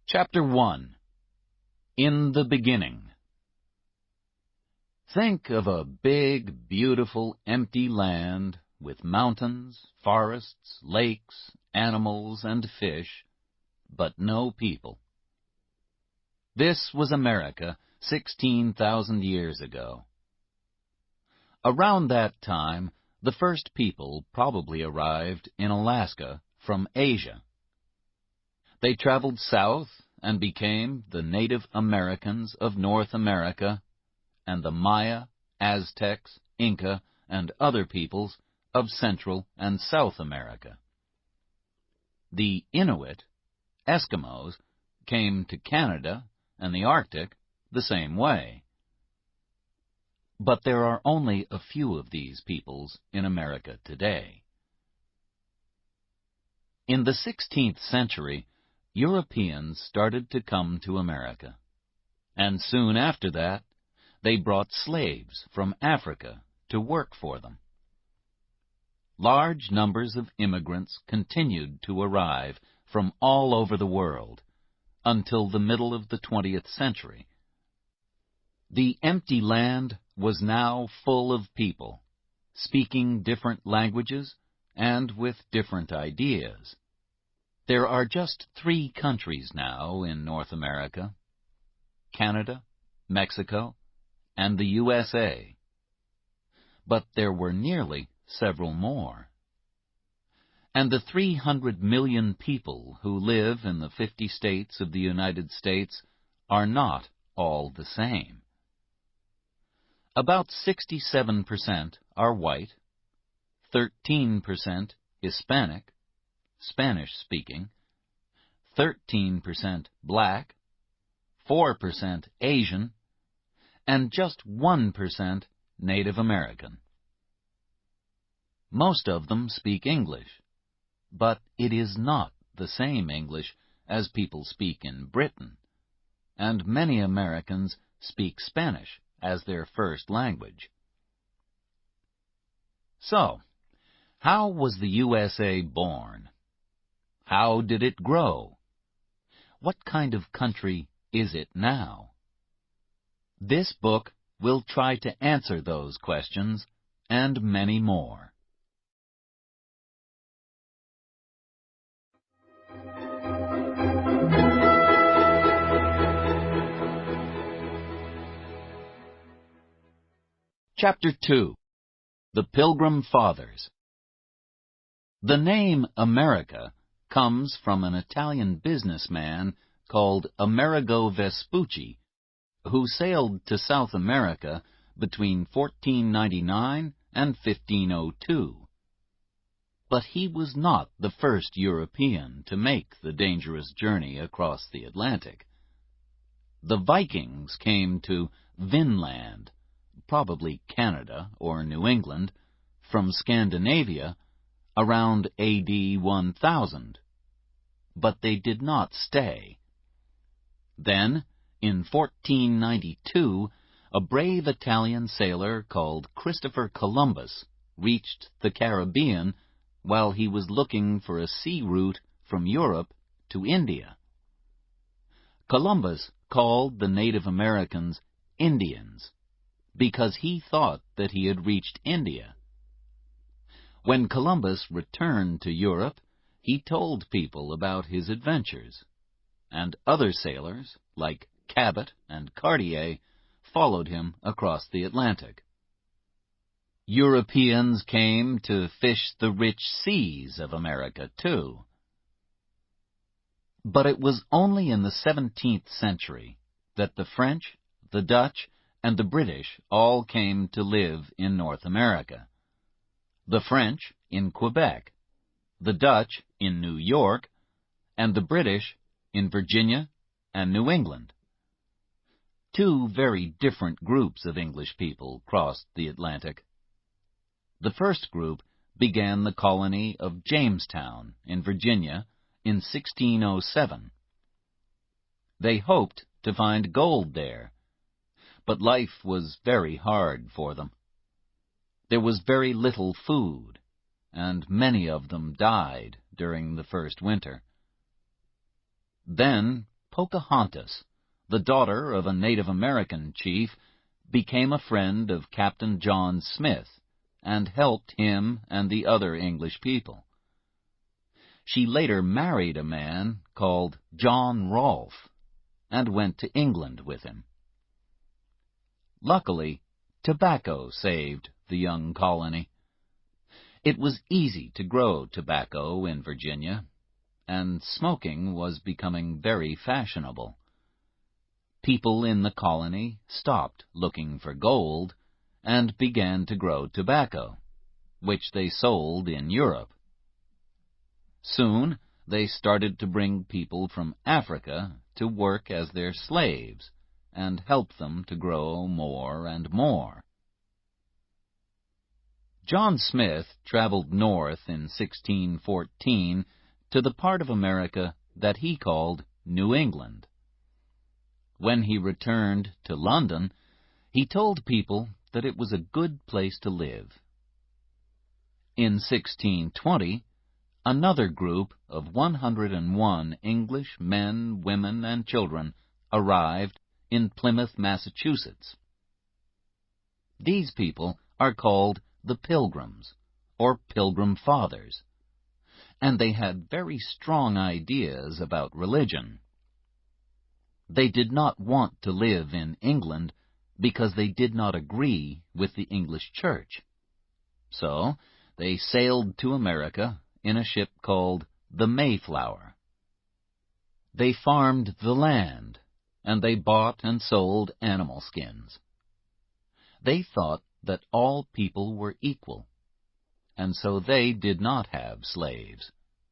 Chapter 1. In the Beginning. Think of a big, beautiful, empty land with mountains, forests, lakes, animals, and fish, but no people. This was America 16,000 years ago. Around that time, the first people probably arrived in Alaska from Asia. They traveled south and became the Native Americans of North America and the Maya, Aztecs, Inca, and other peoples of Central and South America. The Inuit, Eskimos, came to Canada and the Arctic the same way. But there are only a few of these peoples in America today. In the 16th century, Europeans started to come to America, and soon after that, they brought slaves from Africa to work for them. Large numbers of immigrants continued to arrive from all over the world until the middle of the 20th century. The empty land was now full of people, speaking different languages and with different ideas. There are just 3 countries now in North America: Canada, Mexico, and the USA. But there were nearly several more. And the 300 million people who live in the 50 states of the United States are not all the same. About 67% are white, 13% Hispanic, Spanish-speaking, 13% black, 4% Asian, and just 1% Native American. Most of them speak English, but it is not the same English as people speak in Britain, and many Americans speak Spanish as their first language. So, how was the USA born? How did it grow? What kind of country is it now? This book will try to answer those questions and many more. Chapter 2. The Pilgrim Fathers. The name America comes from an Italian businessman called Amerigo Vespucci, who sailed to South America between 1499 and 1502. But he was not the first European to make the dangerous journey across the Atlantic. The Vikings came to Vinland, probably Canada or New England, from Scandinavia around A.D. 1000. But they did not stay. Then, in 1492, a brave Italian sailor called Christopher Columbus reached the Caribbean while he was looking for a sea route from Europe to India. Columbus called the Native Americans Indians because he thought that he had reached India. When Columbus returned to Europe, he told people about his adventures, and other sailors, like Cabot and Cartier, followed him across the Atlantic. Europeans came to fish the rich seas of America, too. But it was only in the 17th century that the French, the Dutch, and the British all came to live in North America. The French in Quebec, the Dutch in New York, and the British in Virginia and New England. 2 very different groups of English people crossed the Atlantic. The first group began the colony of Jamestown in Virginia in 1607. They hoped to find gold there, but life was very hard for them. There was very little food, and many of them died during the first winter. Then Pocahontas, the daughter of a Native American chief, became a friend of Captain John Smith and helped him and the other English people. She later married a man called John Rolfe and went to England with him. Luckily, tobacco saved the young colony. It was easy to grow tobacco in Virginia, and smoking was becoming very fashionable. People in the colony stopped looking for gold and began to grow tobacco, which they sold in Europe. Soon, they started to bring people from Africa to work as their slaves and help them to grow more and more. John Smith traveled north in 1614 to the part of America that he called New England. When he returned to London, he told people that it was a good place to live. In 1620, another group of 101 English men, women, and children arrived in Plymouth, Massachusetts. These people are called the Pilgrims, or Pilgrim Fathers, and they had very strong ideas about religion. They did not want to live in England because they did not agree with the English Church. So they sailed to America in a ship called the Mayflower. They farmed the land, and they bought and sold animal skins. They thought that all people were equal, and so they did not have slaves.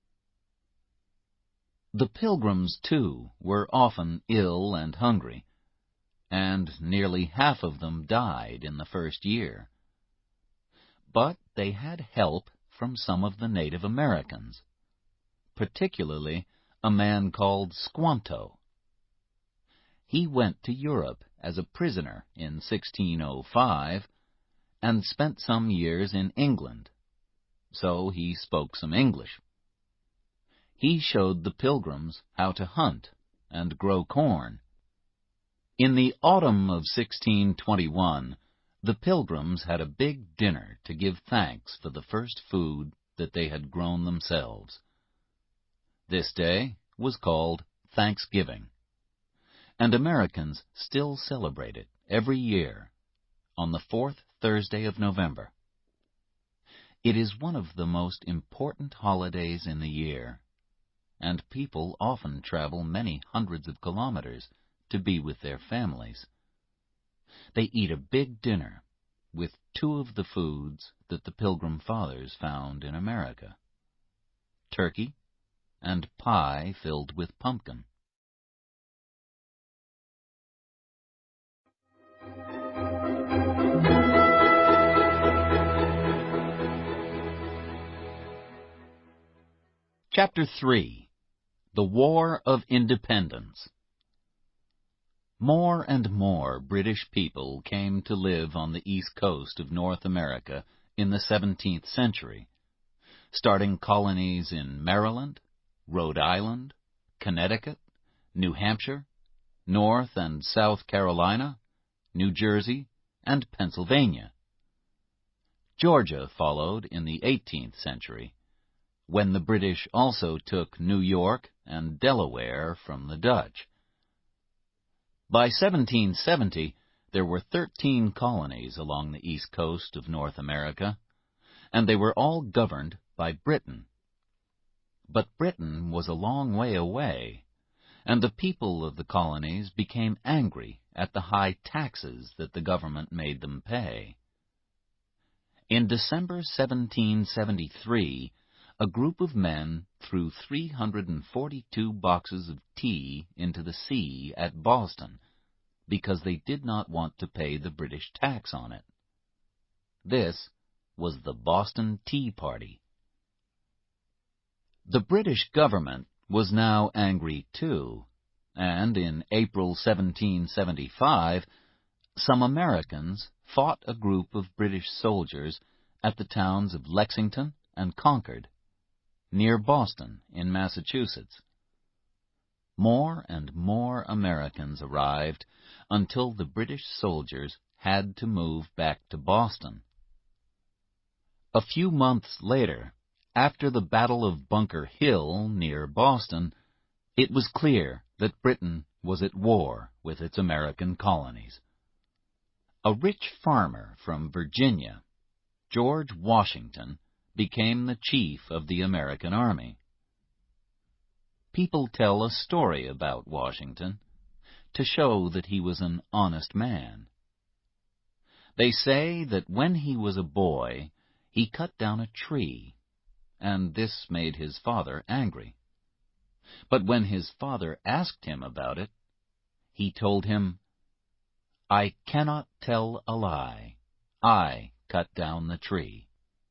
The Pilgrims, too, were often ill and hungry, and nearly half of them died in the first year. But they had help from some of the Native Americans, particularly a man called Squanto. He went to Europe as a prisoner in 1605 and spent some years in England, so he spoke some English. He showed the Pilgrims how to hunt and grow corn. In the autumn of 1621, the Pilgrims had a big dinner to give thanks for the first food that they had grown themselves. This day was called Thanksgiving, and Americans still celebrate it every year on the fourth Thursday of November. It is one of the most important holidays in the year, and people often travel many hundreds of kilometers to be with their families. They eat a big dinner with two of the foods that the Pilgrim Fathers found in America: turkey and pie filled with pumpkin. Chapter 3. The War of Independence. More and more British people came to live on the east coast of North America in the 17th century, starting colonies in Maryland, Rhode Island, Connecticut, New Hampshire, North and South Carolina, New Jersey, and Pennsylvania. Georgia followed in the 18th century, when the British also took New York and Delaware from the Dutch. By 1770, there were 13 colonies along the east coast of North America, and they were all governed by Britain. But Britain was a long way away, and the people of the colonies became angry at the high taxes that the government made them pay. In December 1773, a group of men threw 342 boxes of tea into the sea at Boston because they did not want to pay the British tax on it. This was the Boston Tea Party. The British government was now angry too, and in April 1775, some Americans fought a group of British soldiers at the towns of Lexington and Concord, near Boston in Massachusetts. more and more Americans arrived until the British soldiers had to move back to Boston. A few months later, after the Battle of Bunker Hill near Boston, it was clear that Britain was at war with its American colonies. A rich farmer from Virginia, George Washington, became the chief of the American army. People tell a story about Washington to show that he was an honest man. They say that when he was a boy, he cut down a tree, and this made his father angry. But when his father asked him about it, he told him, "I cannot tell a lie. I cut down the tree."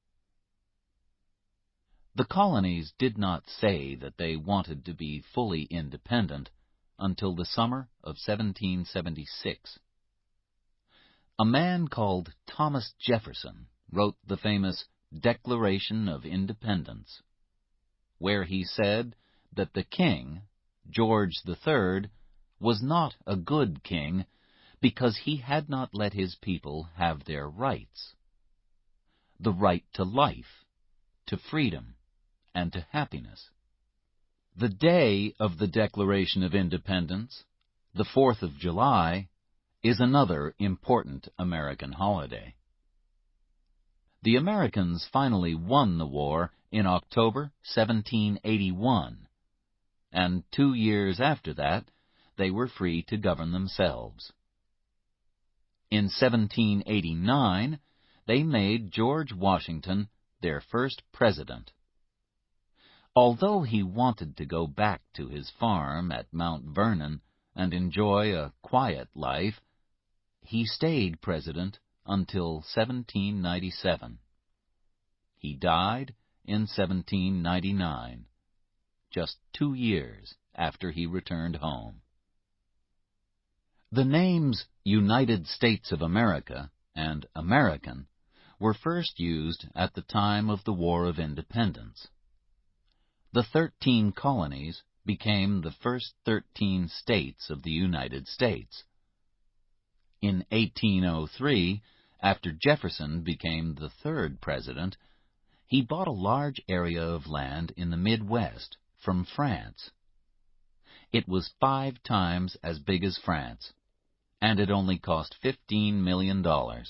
The colonies did not say that they wanted to be fully independent until the summer of 1776. A man called Thomas Jefferson wrote the famous Declaration of Independence, where he said that the king, George III, was not a good king because he had not let his people have their rights: the right to life, to freedom, and to happiness. The day of the Declaration of Independence, the 4th of July, is another important American holiday. The Americans finally won the war in October 1781, and 2 years after that, they were free to govern themselves. In 1789, they made George Washington their first president. Although he wanted to go back to his farm at Mount Vernon and enjoy a quiet life, he stayed president until 1797. He died in 1799, just 2 years after he returned home. The names United States of America and American were first used at the time of the War of Independence. The 13 colonies became the first 13 states of the United States. In 1803, after Jefferson became the third president, he bought a large area of land in the Midwest from France. It was 5 times as big as France, and it only cost $15 million.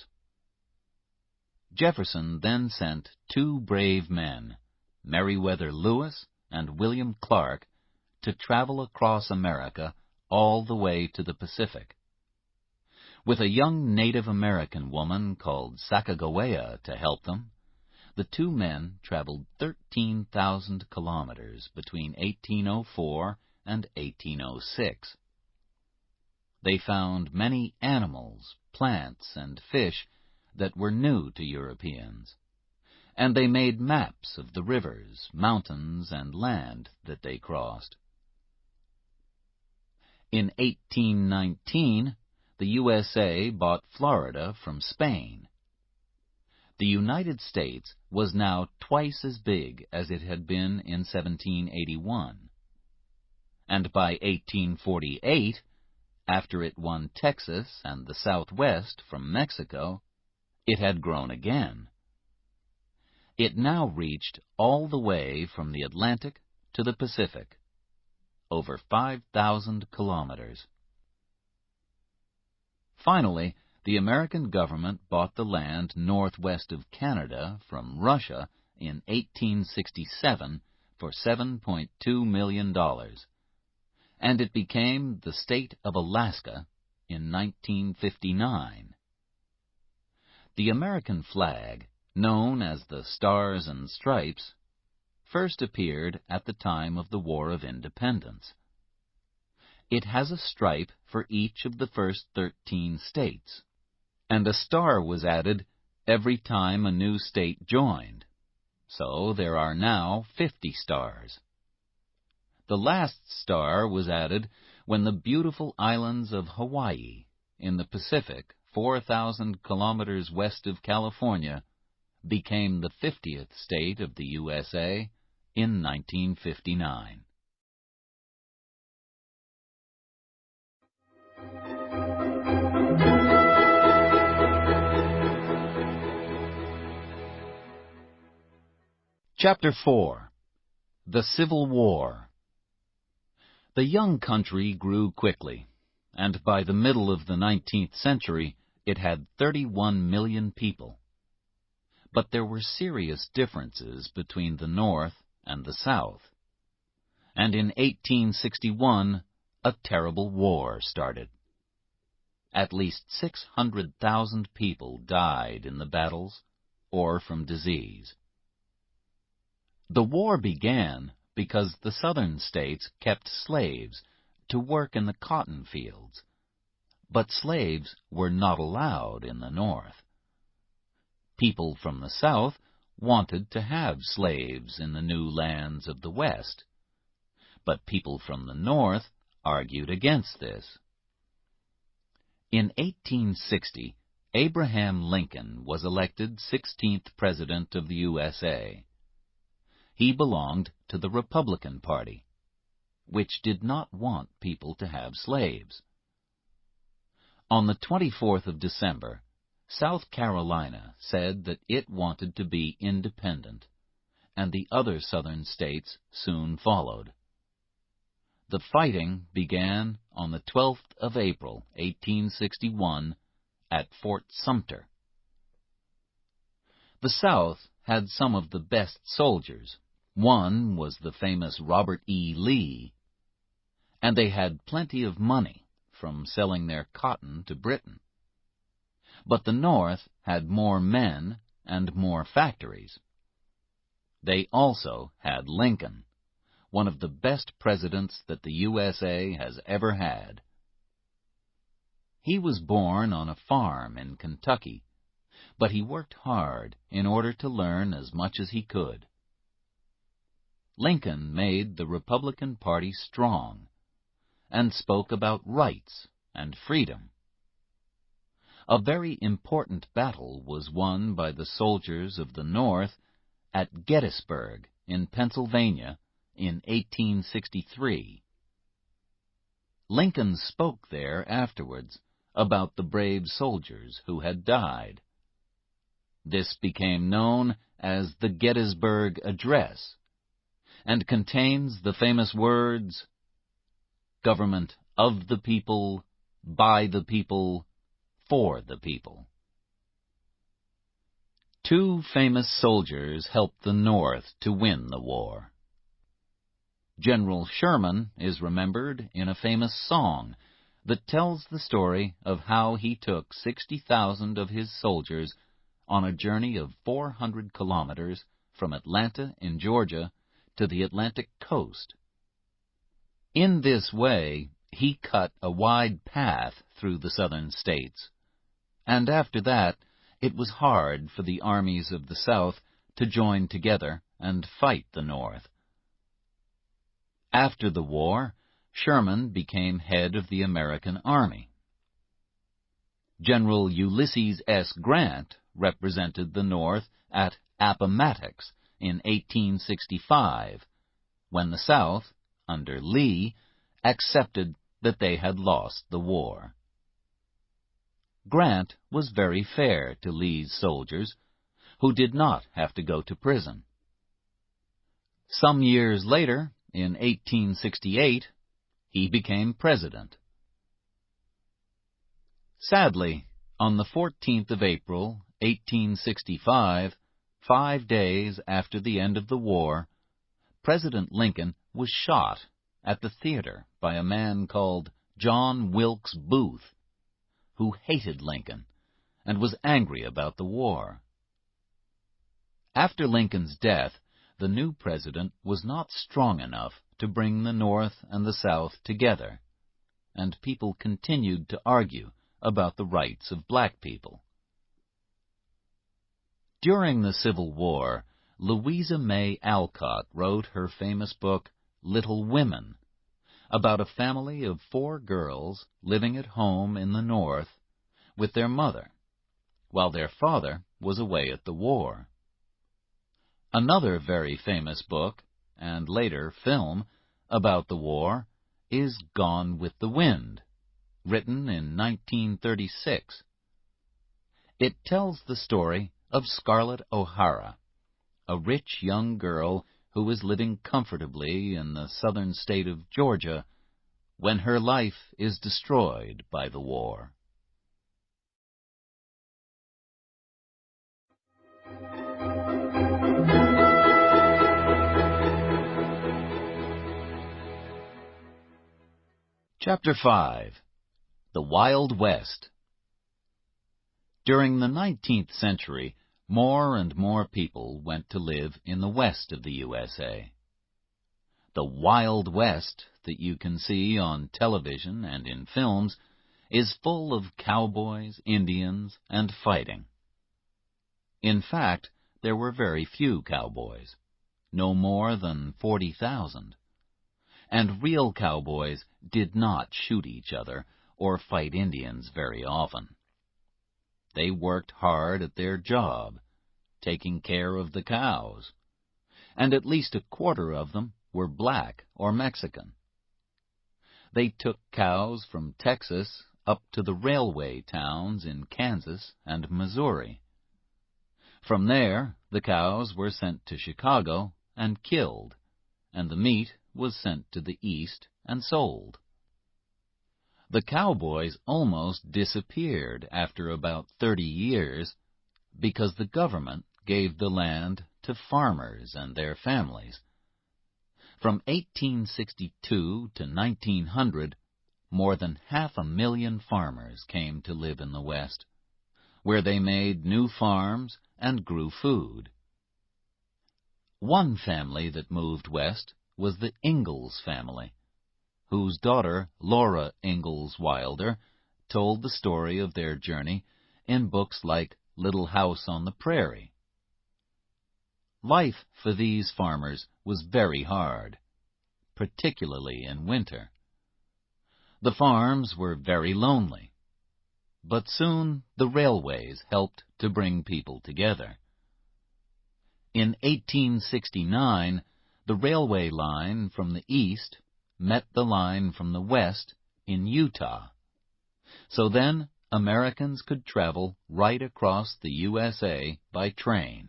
Jefferson then sent 2 brave men, Meriwether Lewis and William Clark, to travel across America all the way to the Pacific. With a young Native American woman called Sacagawea to help them, the 2 men traveled 13,000 kilometers between 1804 and 1806. They found many animals, plants, and fish that were new to Europeans, and they made maps of the rivers, mountains, and land that they crossed. In 1819, the USA bought Florida from Spain. The United States was now twice as big as it had been in 1781. And by 1848, after it won Texas and the Southwest from Mexico, it had grown again. It now reached all the way from the Atlantic to the Pacific, over 5,000 kilometers. Finally, the American government bought the land northwest of Canada from Russia in 1867 for $7.2 million, and it became the state of Alaska in 1959. The American flag, known as the Stars and Stripes, first appeared at the time of the War of Independence. It has a stripe for each of the first 13 states, and a star was added every time a new state joined. So there are now 50 stars. The last star was added when the beautiful islands of Hawaii, in the Pacific, 4,000 kilometers west of California, became the 50th state of the USA in 1959. Chapter 4. The Civil War. The young country grew quickly, and by the middle of the 19th century it had 31 million people. But there were serious differences between the North and the South. And in 1861, a terrible war started. At least 600,000 people died in the battles or from disease. The war began because the southern states kept slaves to work in the cotton fields, but slaves were not allowed in the North. People from the South wanted to have slaves in the new lands of the West, but people from the North argued against this. In 1860, Abraham Lincoln was elected 16th President of the USA. He belonged to the Republican Party, which did not want people to have slaves. On the 24th of December, South Carolina said that it wanted to be independent, and the other southern states soon followed. The fighting began on the 12th of April, 1861, at Fort Sumter. The South had some of the best soldiers. One was the famous Robert E. Lee, and they had plenty of money from selling their cotton to Britain. But the North had more men and more factories. They also had Lincoln, one of the best presidents that the USA has ever had. He was born on a farm in Kentucky, but he worked hard in order to learn as much as he could. Lincoln made the Republican Party strong and spoke about rights and freedom. A very important battle was won by the soldiers of the North at Gettysburg in Pennsylvania in 1863. Lincoln spoke there afterwards about the brave soldiers who had died. This became known as the Gettysburg Address, and contains the famous words, "Government of the people, by the people, for the people." Two famous soldiers helped the North to win the war. General Sherman is remembered in a famous song that tells the story of how he took 60,000 of his soldiers on a journey of 400 kilometers from Atlanta in Georgia to the Atlantic coast. In this way, he cut a wide path through the southern states, and after that, it was hard for the armies of the South to join together and fight the North. After the war, Sherman became head of the American Army. General Ulysses S. Grant represented the North at Appomattox in 1865, when the South, under Lee, accepted that they had lost the war. Grant was very fair to Lee's soldiers, who did not have to go to prison. Some years later, in 1868, he became president. Sadly, on the 14th of April, 1865, 5 days after the end of the war, President Lincoln was shot at the theater by a man called John Wilkes Booth, who hated Lincoln and was angry about the war. After Lincoln's death, the new president was not strong enough to bring the North and the South together, and people continued to argue about the rights of black people. During the Civil War, Louisa May Alcott wrote her famous book, Little Women, about a family of 4 girls living at home in the North with their mother, while their father was away at the war. Another very famous book, and later film, about the war is Gone with the Wind, written in 1936. It tells the story of Scarlett O'Hara, a rich young girl who was living comfortably in the southern state of Georgia when her life is destroyed by the war. Chapter 5. The Wild West. During the 19th century, more and more people went to live in the west of the USA. The Wild West that you can see on television and in films is full of cowboys, Indians, and fighting. In fact, there were very few cowboys, no more than 40,000. And real cowboys did not shoot each other or fight Indians very often. They worked hard at their job, taking care of the cows, and at least a quarter of them were black or Mexican. They took cows from Texas up to the railway towns in Kansas and Missouri. From there, the cows were sent to Chicago and killed, and the meat was sent to the east and sold. The cowboys almost disappeared after about 30 years because the government gave the land to farmers and their families. From 1862 to 1900, more than 500,000 farmers came to live in the West, where they made new farms and grew food. One family that moved west was the Ingalls family, whose daughter, Laura Ingalls Wilder, told the story of their journey in books like Little House on the Prairie. Life for these farmers was very hard, particularly in winter. The farms were very lonely, but soon the railways helped to bring people together. In 1869, the railway line from the east met the line from the west in Utah. So then Americans could travel right across the USA by train.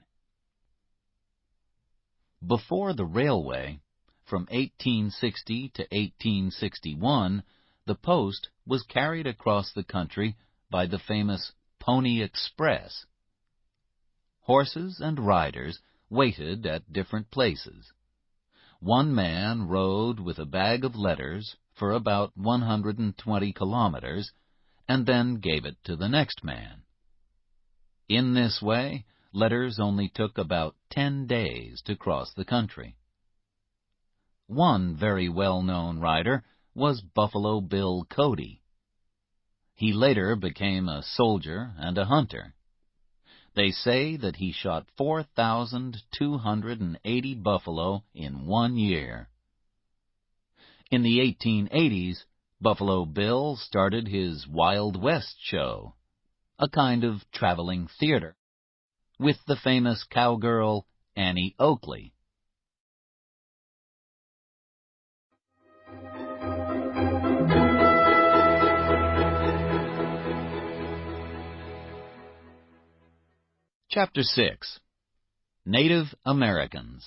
Before the railway, from 1860 to 1861, the post was carried across the country by the famous Pony Express. Horses and riders waited at different places. One man rode with a bag of letters for about 120 kilometers and then gave it to the next man. In this way, letters only took about 10 days to cross the country. One very well-known rider was Buffalo Bill Cody. He later became a soldier and a hunter. They say that he shot 4,280 buffalo in 1 year. In the 1880s, Buffalo Bill started his Wild West show, a kind of traveling theater, with the famous cowgirl Annie Oakley. Chapter 6. Native Americans.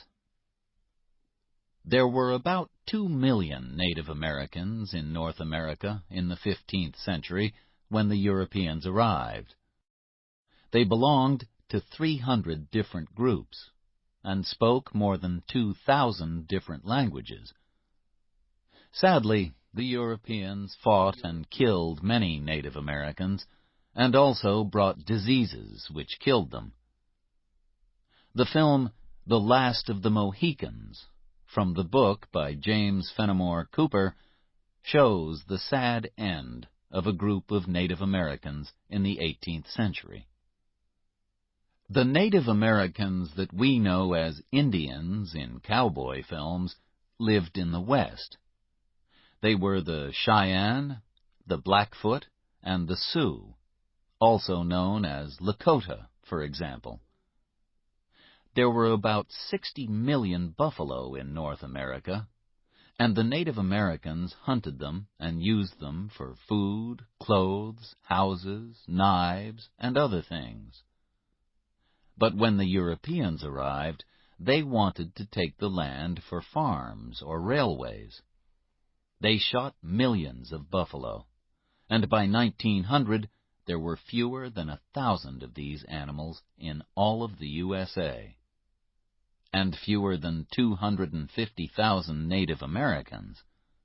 There were about 2 million Native Americans in North America in the 15th century when the Europeans arrived. They belonged to 300 different groups and spoke more than 2,000 different languages. Sadly, the Europeans fought and killed many Native Americans and also brought diseases which killed them. The film The Last of the Mohicans, from the book by James Fenimore Cooper, shows the sad end of a group of Native Americans in the 18th century. The Native Americans that we know as Indians in cowboy films lived in the West. They were the Cheyenne, the Blackfoot, and the Sioux, also known as Lakota, for example. There were about 60 million buffalo in North America, and the Native Americans hunted them and used them for food, clothes, houses, knives, and other things. But when the Europeans arrived, they wanted to take the land for farms or railways. They shot millions of buffalo, and by 1900 there were fewer than 1,000 of these animals in all of the USA, and fewer than 250,000 Native Americans.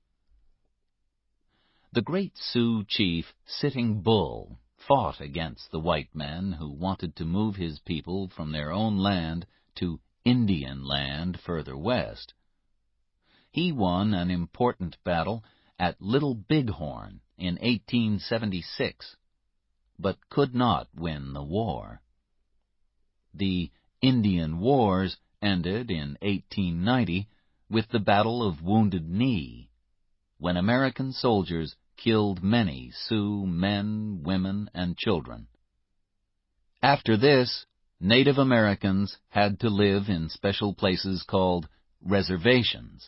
The great Sioux chief Sitting Bull fought against the white men who wanted to move his people from their own land to Indian land further west. He won an important battle at Little Bighorn in 1876, but could not win the war. The Indian Wars ended in 1890 with the Battle of Wounded Knee, when American soldiers killed many Sioux men, women, and children. After this, Native Americans had to live in special places called reservations.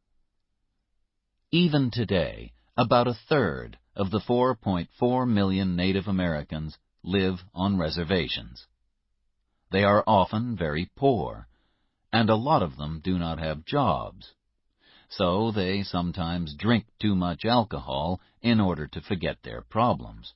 Even today, about a third of the 4.4 million Native Americans live on reservations. They are often very poor, and a lot of them do not have jobs. So they sometimes drink too much alcohol in order to forget their problems.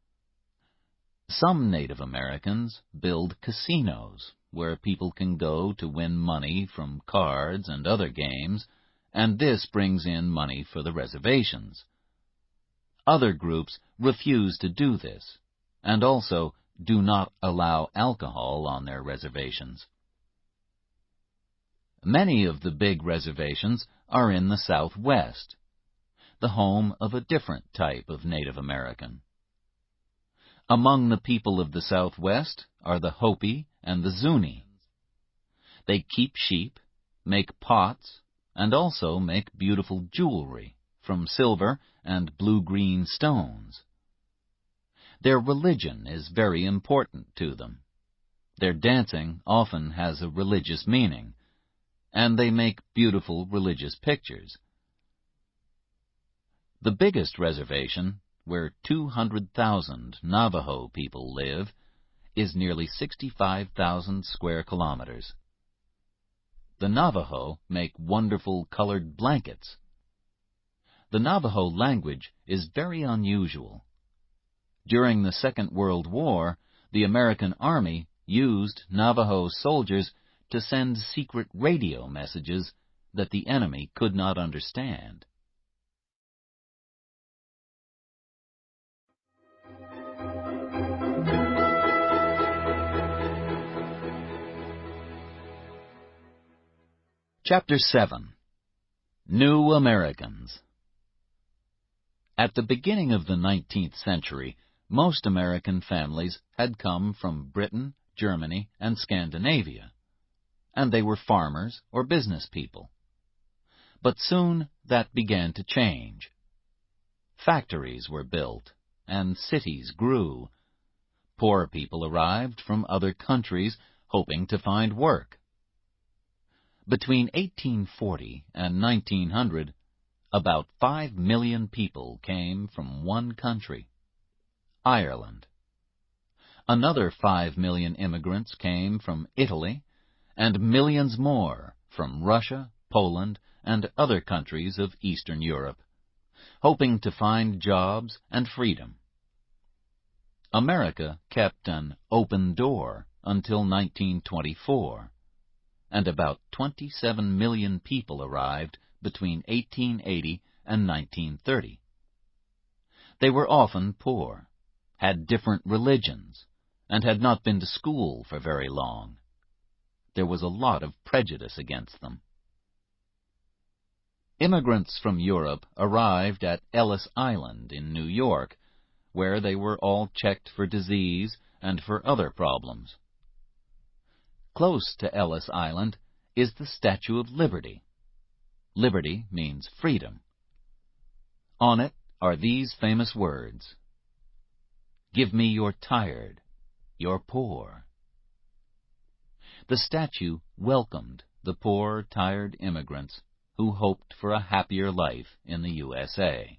Some Native Americans build casinos where people can go to win money from cards and other games, and this brings in money for the reservations. Other groups refuse to do this, and also do not allow alcohol on their reservations. Many of the big reservations are in the Southwest, the home of a different type of Native American. Among the people of the Southwest are the Hopi and the Zuni. They keep sheep, make pots, and also make beautiful jewelry from silver and blue-green stones. Their religion is very important to them. Their dancing often has a religious meaning, and they make beautiful religious pictures. The biggest reservation, where 200,000 Navajo people live, is nearly 65,000 square kilometers. The Navajo make wonderful colored blankets. The Navajo language is very unusual. During the Second World War, the American Army used Navajo soldiers to send secret radio messages that the enemy could not understand. Chapter 7. New Americans. At the beginning of the 19th century, most American families had come from Britain, Germany, and Scandinavia, and they were farmers or business people. But soon that began to change. Factories were built, and cities grew. Poor people arrived from other countries hoping to find work. Between 1840 and 1900, about 5 million people came from one country, Ireland. Another 5 million immigrants came from Italy, and millions more from Russia, Poland, and other countries of Eastern Europe, hoping to find jobs and freedom. America kept an open door until 1924, and about 27 million people arrived between 1880 and 1930. They were often poor, had different religions, and had not been to school for very long. There was a lot of prejudice against them. Immigrants from Europe arrived at Ellis Island in New York, where they were all checked for disease and for other problems. Close to Ellis Island is the Statue of Liberty. Liberty means freedom. On it are these famous words: "Give me your tired, your poor." The statue welcomed the poor, tired immigrants who hoped for a happier life in the USA.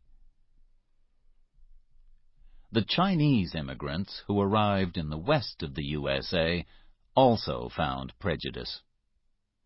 The Chinese immigrants who arrived in the west of the USA also found prejudice.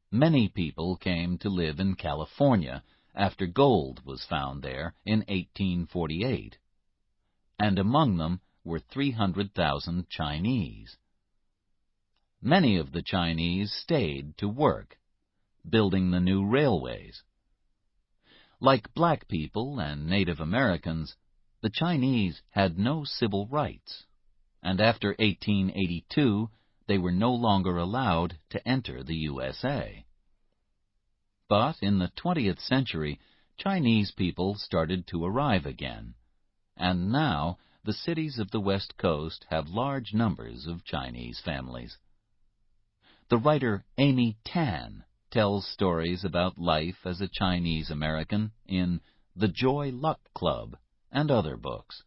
Many people came to live in California after gold was found there in 1848, and among them were 300,000 Chinese. Many of the Chinese stayed to work, building the new railways. Like black people and Native Americans, the Chinese had no civil rights, and after 1882 they were no longer allowed to enter the USA. But in the 20th century, Chinese people started to arrive again, and now the cities of the West Coast have large numbers of Chinese families. The writer Amy Tan tells stories about life as a Chinese American in The Joy Luck Club and other books.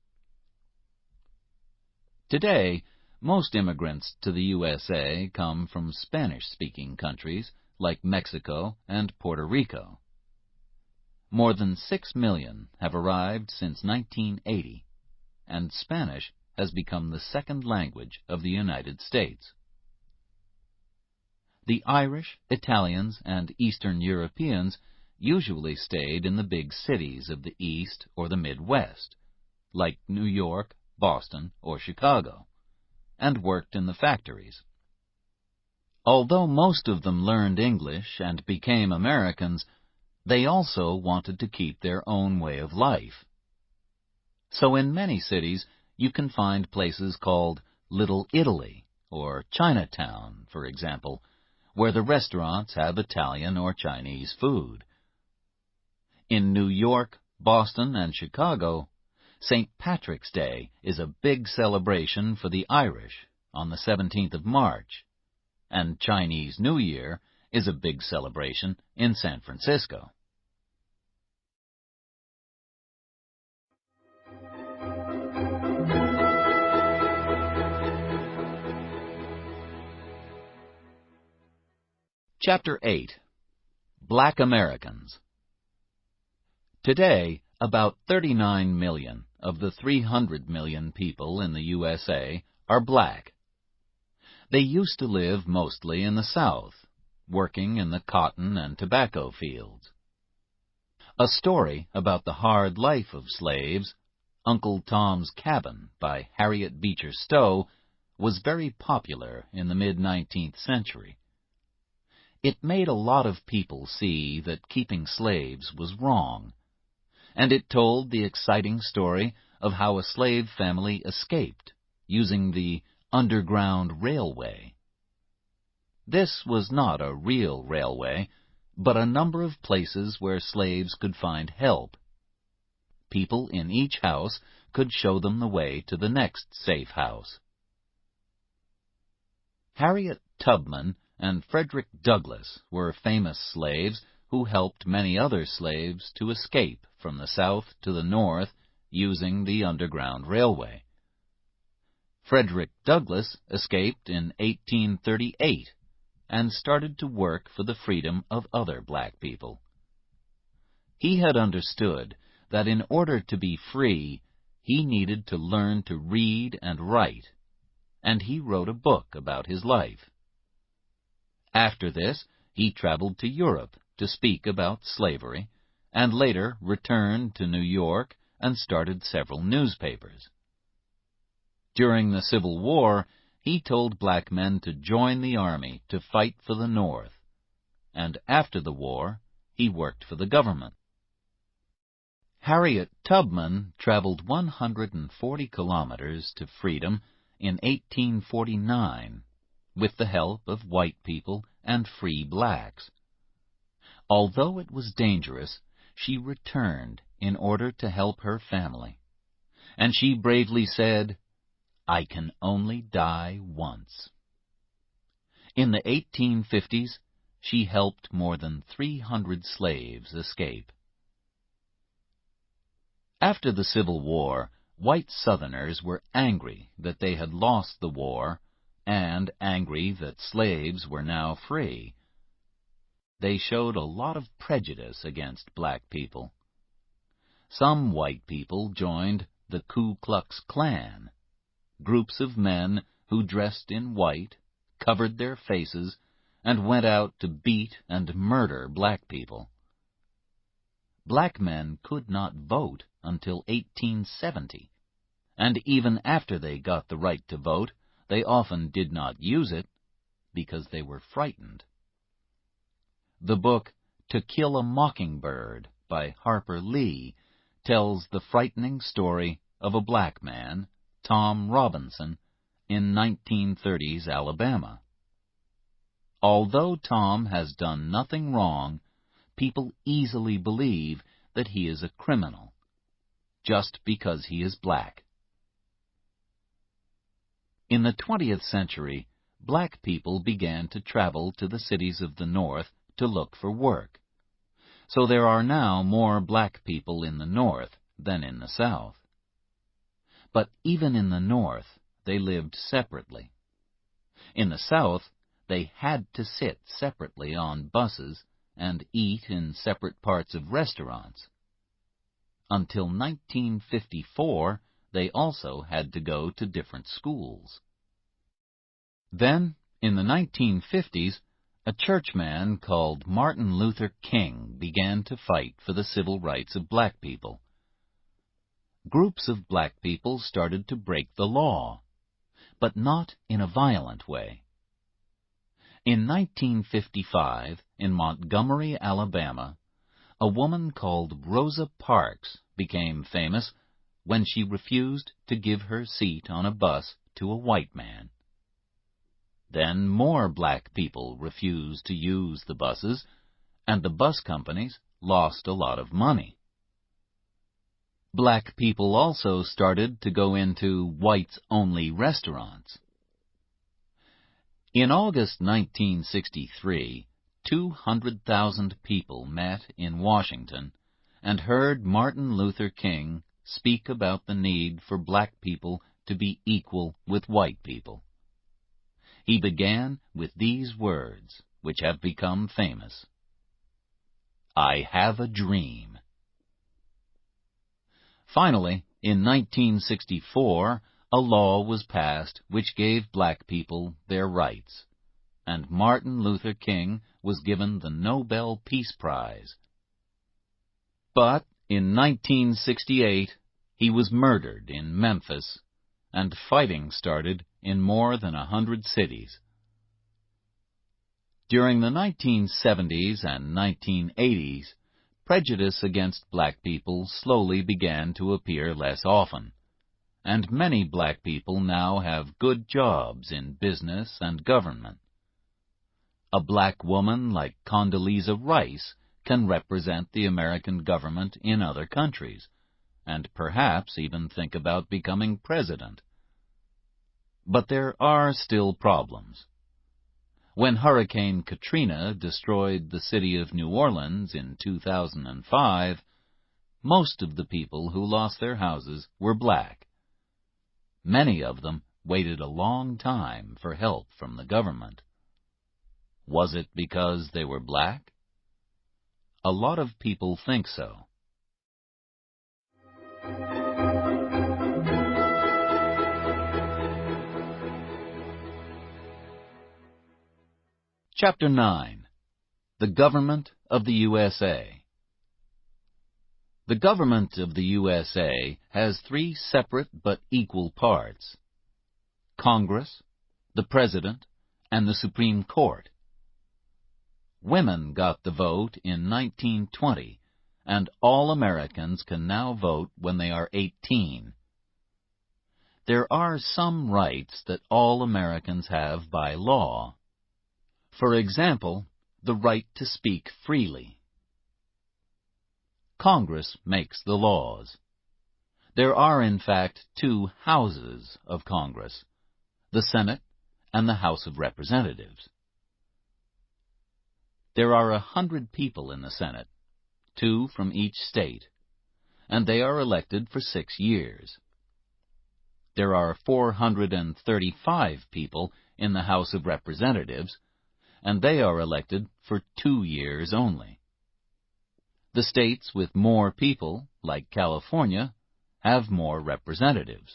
Today, most immigrants to the USA come from Spanish-speaking countries like Mexico and Puerto Rico. More than 6 million have arrived since 1980, and Spanish has become the second language of the United States. The Irish, Italians, and Eastern Europeans usually stayed in the big cities of the East or the Midwest, like New York, Boston, or Chicago, and worked in the factories. Although most of them learned English and became Americans, they also wanted to keep their own way of life. So in many cities, you can find places called Little Italy or Chinatown, for example, where the restaurants have Italian or Chinese food. In New York, Boston, and Chicago, St. Patrick's Day is a big celebration for the Irish on the 17th of March, and Chinese New Year is a big celebration in San Francisco. Chapter 8. Black Americans. Today, about 39 million of the 300 million people in the USA are black. They used to live mostly in the South, working in the cotton and tobacco fields. A story about the hard life of slaves, Uncle Tom's Cabin by Harriet Beecher Stowe, was very popular in the mid-19th century. It made a lot of people see that keeping slaves was wrong, and it told the exciting story of how a slave family escaped using the Underground Railway. This was not a real railway, but a number of places where slaves could find help. People in each house could show them the way to the next safe house. Harriet Tubman and Frederick Douglass were famous slaves who helped many other slaves to escape from the South to the North using the Underground Railway. Frederick Douglass escaped in 1838 and started to work for the freedom of other black people. He had understood that in order to be free, he needed to learn to read and write, and he wrote a book about his life. After this, he traveled to Europe to speak about slavery, and later returned to New York and started several newspapers. During the Civil War, he told black men to join the army to fight for the North, and after the war, he worked for the government. Harriet Tubman traveled 140 kilometers to freedom in 1849 with the help of white people and free blacks. Although it was dangerous, she returned in order to help her family, and she bravely said, "I can only die once." In the 1850s, she helped more than 300 slaves escape. After the Civil War, white Southerners were angry that they had lost the war and angry that slaves were now free. They showed a lot of prejudice against black people. Some white people joined the Ku Klux Klan, groups of men who dressed in white, covered their faces, and went out to beat and murder black people. Black men could not vote until 1870, and even after they got the right to vote, they often did not use it because they were frightened. The book To Kill a Mockingbird by Harper Lee tells the frightening story of a black man, Tom Robinson, in 1930s Alabama. Although Tom has done nothing wrong, people easily believe that he is a criminal, just because he is black. In the 20th century, black people began to travel to the cities of the North to look for work. So there are now more black people in the North than in the South. But even in the North, they lived separately. In the South, they had to sit separately on buses and eat in separate parts of restaurants. Until 1954, they also had to go to different schools. Then, in the 1950s, a churchman called Martin Luther King began to fight for the civil rights of black people. Groups of black people started to break the law, but not in a violent way. In 1955, in Montgomery, Alabama, a woman called Rosa Parks became famous when she refused to give her seat on a bus to a white man. Then more black people refused to use the buses, and the bus companies lost a lot of money. Black people also started to go into whites-only restaurants. In August 1963, 200,000 people met in Washington and heard Martin Luther King speak about the need for black people to be equal with white people. He began with these words, which have become famous. "I have a dream." Finally, in 1964, a law was passed which gave black people their rights, and Martin Luther King was given the Nobel Peace Prize. But in 1968, he was murdered in Memphis, and fighting started in more than 100 cities. During the 1970s and 1980s, prejudice against black people slowly began to appear less often, and many black people now have good jobs in business and government. A black woman like Condoleezza Rice can represent the American government in other countries, and perhaps even think about becoming president. But there are still problems. When Hurricane Katrina destroyed the city of New Orleans in 2005, most of the people who lost their houses were black. Many of them waited a long time for help from the government. Was it because they were black? A lot of people think so. Chapter 9. The Government of the USA. The government of the USA has three separate but equal parts: Congress, the President, and the Supreme Court. Women got the vote in 1920, and all Americans can now vote when they are 18. There are some rights that all Americans have by law. For example, the right to speak freely. Congress makes the laws. There are, in fact, two houses of Congress, the Senate and the House of Representatives. There are 100 people in the Senate, 2 from each state, and they are elected for 6 years. There are 435 people in the House of Representatives, and they are elected for 2 years only. The states with more people, like California, have more representatives.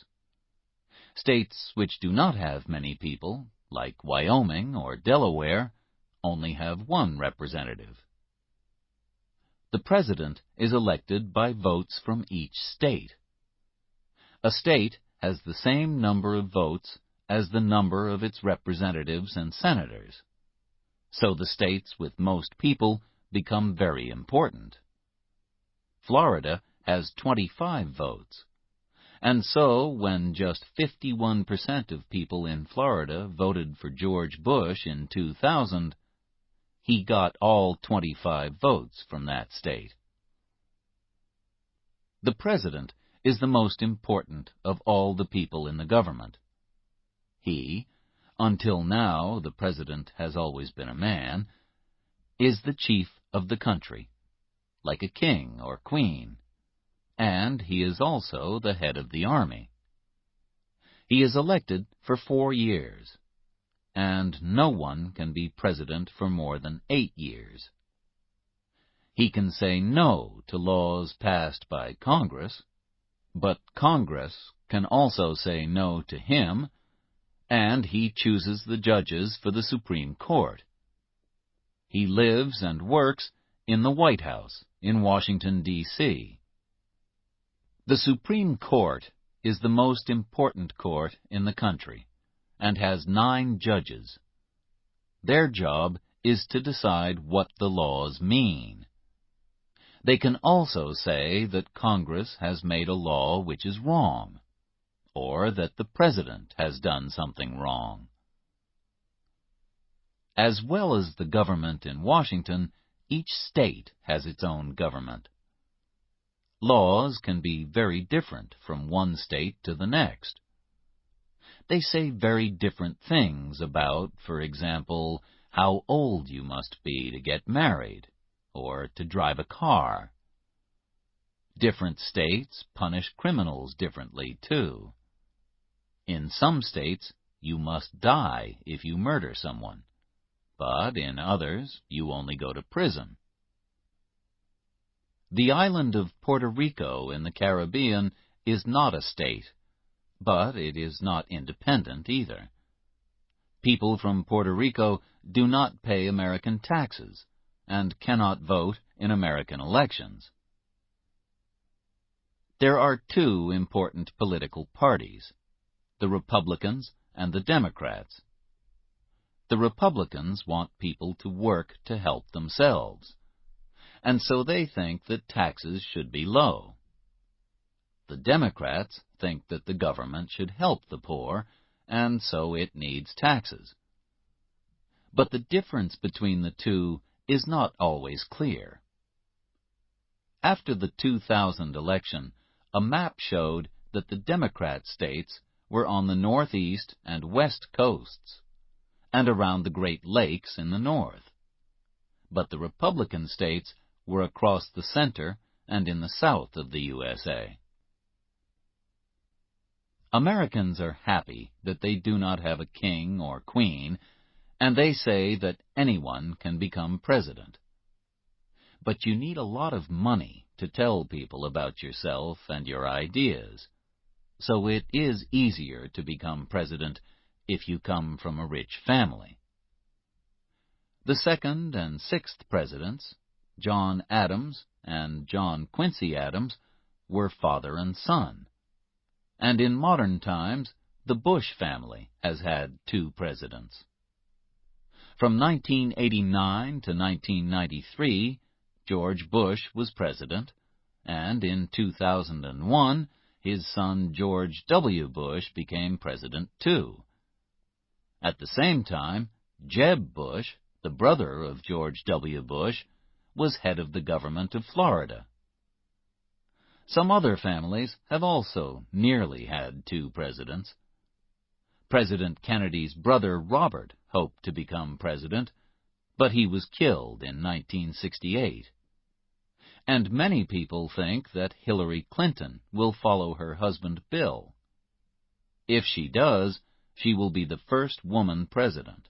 States which do not have many people, like Wyoming or Delaware, only have one representative. The President is elected by votes from each state. A state has the same number of votes as the number of its representatives and senators. So the states with most people become very important. Florida has 25 votes. And so, when just 51% of people in Florida voted for George Bush in 2000, he got all 25 votes from that state. The President is the most important of all the people in the government. He, until now the President has always been a man, is the chief of the country, like a king or queen, and he is also the head of the army. He is elected for 4 years, and no one can be president for more than 8 years. He can say no to laws passed by Congress, but Congress can also say no to him, and he chooses the judges for the Supreme Court. He lives and works in the White House in Washington, D.C. The Supreme Court is the most important court in the country and has 9 judges. Their job is to decide what the laws mean. They can also say that Congress has made a law which is wrong, or that the President has done something wrong. As well as the government in Washington, each state has its own government. Laws can be very different from one state to the next. They say very different things about, for example, how old you must be to get married, or to drive a car. Different states punish criminals differently, too. In some states, you must die if you murder someone, but in others, you only go to prison. The island of Puerto Rico in the Caribbean is not a state, but it is not independent either. People from Puerto Rico do not pay American taxes and cannot vote in American elections. There are 2 important political parties, the Republicans and the Democrats. The Republicans want people to work to help themselves, and so they think that taxes should be low. The Democrats think that the government should help the poor, and so it needs taxes. But the difference between the 2 is not always clear. After the 2000 election, a map showed that the Democrat states were on the northeast and west coasts, and around the Great Lakes in the north. But the Republican states were across the center and in the south of the USA. Americans are happy that they do not have a king or queen, and they say that anyone can become president. But you need a lot of money to tell people about yourself and your ideas, so it is easier to become president if you come from a rich family. The 2nd and 6th presidents, John Adams and John Quincy Adams, were father and son. And in modern times, the Bush family has had 2 presidents. From 1989 to 1993, George Bush was president, and in 2001, his son George W. Bush became president too. At the same time, Jeb Bush, the brother of George W. Bush, was head of the government of Florida. Some other families have also nearly had 2 presidents. President Kennedy's brother Robert hoped to become president, but he was killed in 1968. And many people think that Hillary Clinton will follow her husband Bill. If she does, she will be the first woman president.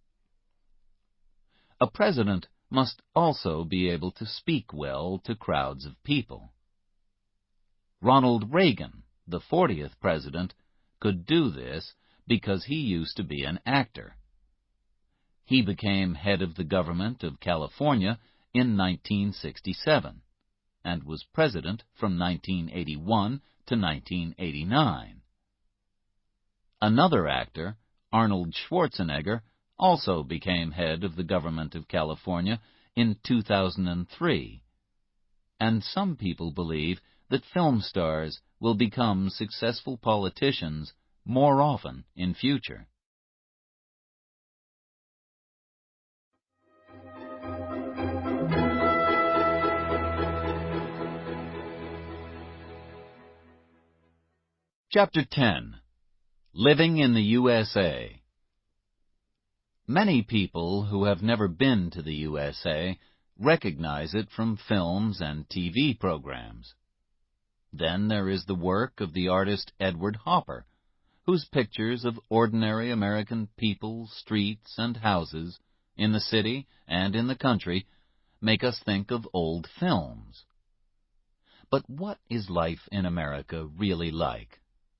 A president must also be able to speak well to crowds of people. Ronald Reagan, the 40th president, could do this because he used to be an actor. He became head of the government of California in 1967 and was president from 1981 to 1989. Another actor, Arnold Schwarzenegger, also became head of the government of California in 2003. And some people believe that film stars will become successful politicians more often in future. Chapter 10. Living in the USA. Many people who have never been to the USA recognize it from films and TV programs. Then there is the work of the artist Edward Hopper, whose pictures of ordinary American people, streets, and houses, in the city and in the country, make us think of old films. But what is life in America really like?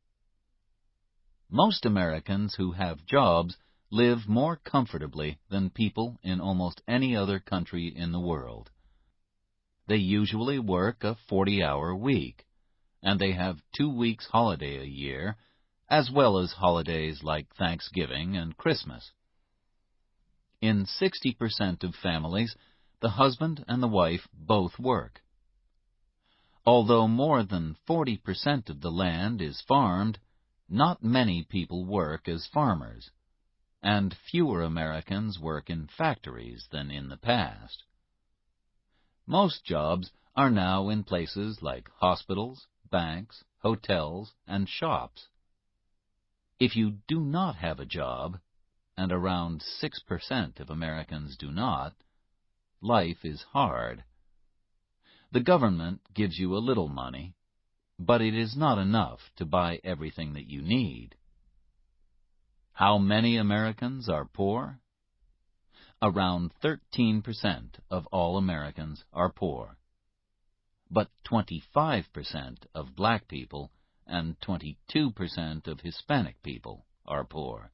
Most Americans who have jobs live more comfortably than people in almost any other country in the world. They usually work a 40-hour week, and they have 2 weeks holiday a year, as well as holidays like Thanksgiving and Christmas. In 60% of families, the husband and the wife both work. Although more than 40% of the land is farmed, not many people work as farmers, and fewer Americans work in factories than in the past. Most jobs are now in places like hospitals, banks, hotels, and shops. If you do not have a job, and around 6% of Americans do not, life is hard. The government gives you a little money, but it is not enough to buy everything that you need. How many Americans are poor? Around 13% of all Americans are poor. But 25% of black people and 22% of Hispanic people are poor.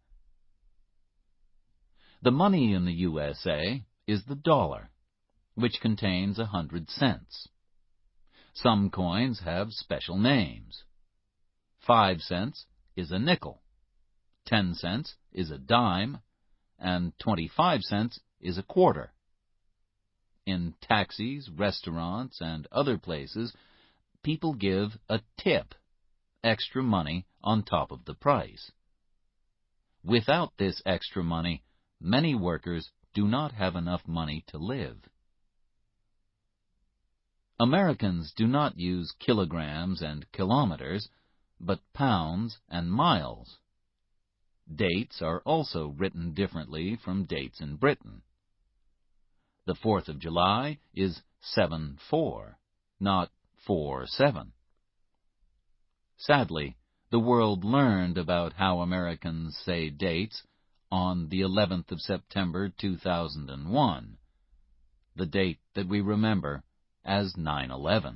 The money in the USA is the dollar, which contains 100 cents. Some coins have special names. 5 cents is a nickel, 10 cents is a dime, and 25 cents is a quarter. In taxis, restaurants, and other places, people give a tip, extra money on top of the price. Without this extra money, many workers do not have enough money to live. Americans do not use kilograms and kilometers, but pounds and miles. Dates are also written differently from dates in Britain. The 4th of July is 7-4, not 4-7. Sadly, the world learned about how Americans say dates on the 11th of September 2001, the date that we remember as 9/11.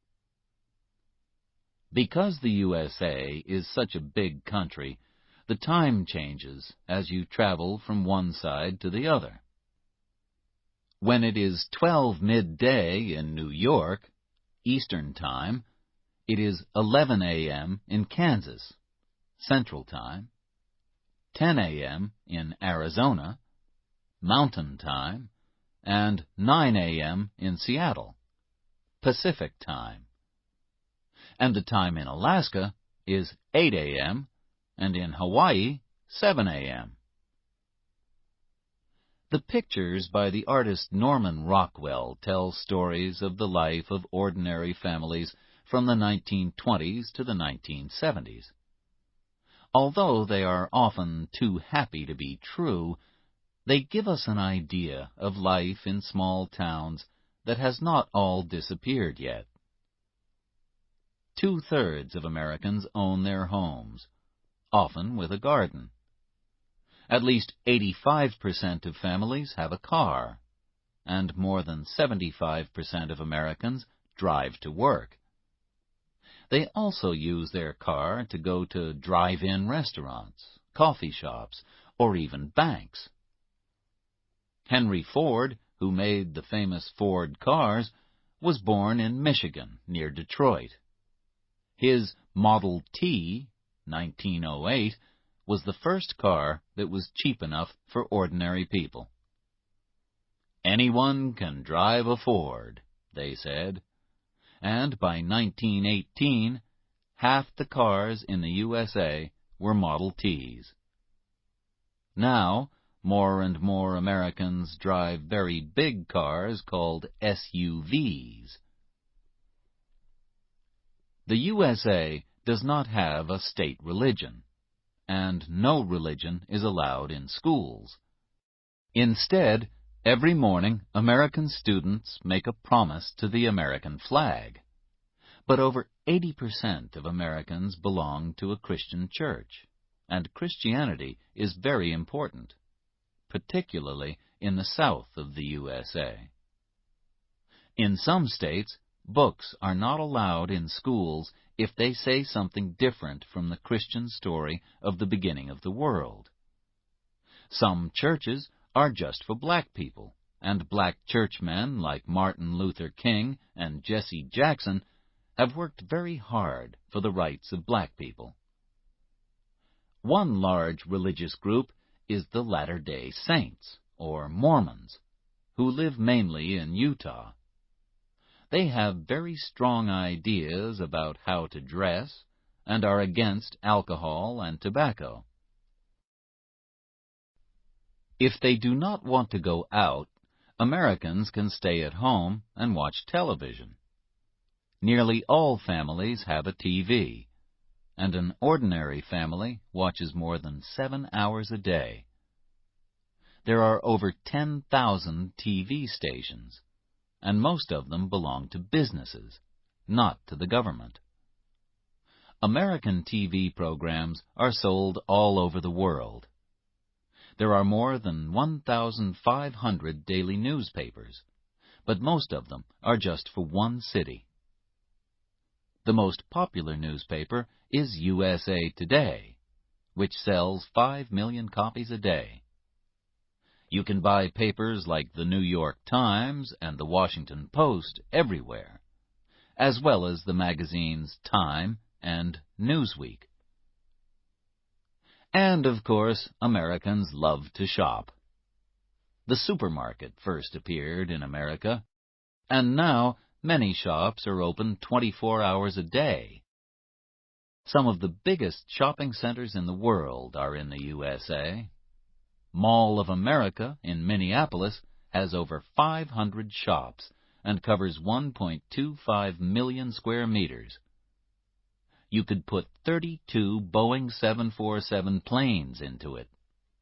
Because the USA is such a big country, the time changes as you travel from one side to the other. When it is 12 midday in New York, Eastern Time, it is 11 a.m. in Kansas, Central Time, 10 a.m. in Arizona, Mountain Time, and 9 a.m. in Seattle, Pacific Time. And the time in Alaska is 8 a.m., and in Hawaii, 7 a.m. The pictures by the artist Norman Rockwell tell stories of the life of ordinary families from the 1920s to the 1970s. Although they are often too happy to be true, they give us an idea of life in small towns that has not all disappeared yet. 2/3 of Americans own their homes, often with a garden. At least 85% of families have a car, and more than 75% of Americans drive to work. They also use their car to go to drive-in restaurants, coffee shops, or even banks. Henry Ford, who made the famous Ford cars, was born in Michigan, near Detroit. His Model T, 1908, was the first car that was cheap enough for ordinary people. "Anyone can drive a Ford," they said. And by 1918, half the cars in the USA were Model Ts. Now, more and more Americans drive very big cars called SUVs. The USA does not have a state religion, and no religion is allowed in schools. Instead, every morning American students make a promise to the American flag. But over 80% of Americans belong to a Christian church, and Christianity is very important, particularly in the south of the USA. In some states, books are not allowed in schools if they say something different from the Christian story of the beginning of the world. Some churches are just for black people, and black churchmen like Martin Luther King and Jesse Jackson have worked very hard for the rights of black people. One large religious group is the Latter-day Saints, or Mormons, who live mainly in Utah. They have very strong ideas about how to dress and are against alcohol and tobacco. If they do not want to go out, Americans can stay at home and watch television. Nearly all families have a TV, and an ordinary family watches more than 7 hours a day. There are over 10,000 TV stations, and most of them belong to businesses, not to the government. American TV programs are sold all over the world. There are more than 1,500 daily newspapers, but most of them are just for one city. The most popular newspaper is USA Today, which sells 5 million copies a day. You can buy papers like the New York Times and the Washington Post everywhere, as well as the magazines Time and Newsweek. And, of course, Americans love to shop. The supermarket first appeared in America, and now many shops are open 24 hours a day. Some of the biggest shopping centers in the world are in the USA. Mall of America in Minneapolis has over 500 shops and covers 1.25 million square meters. You could put 32 Boeing 747 planes into it.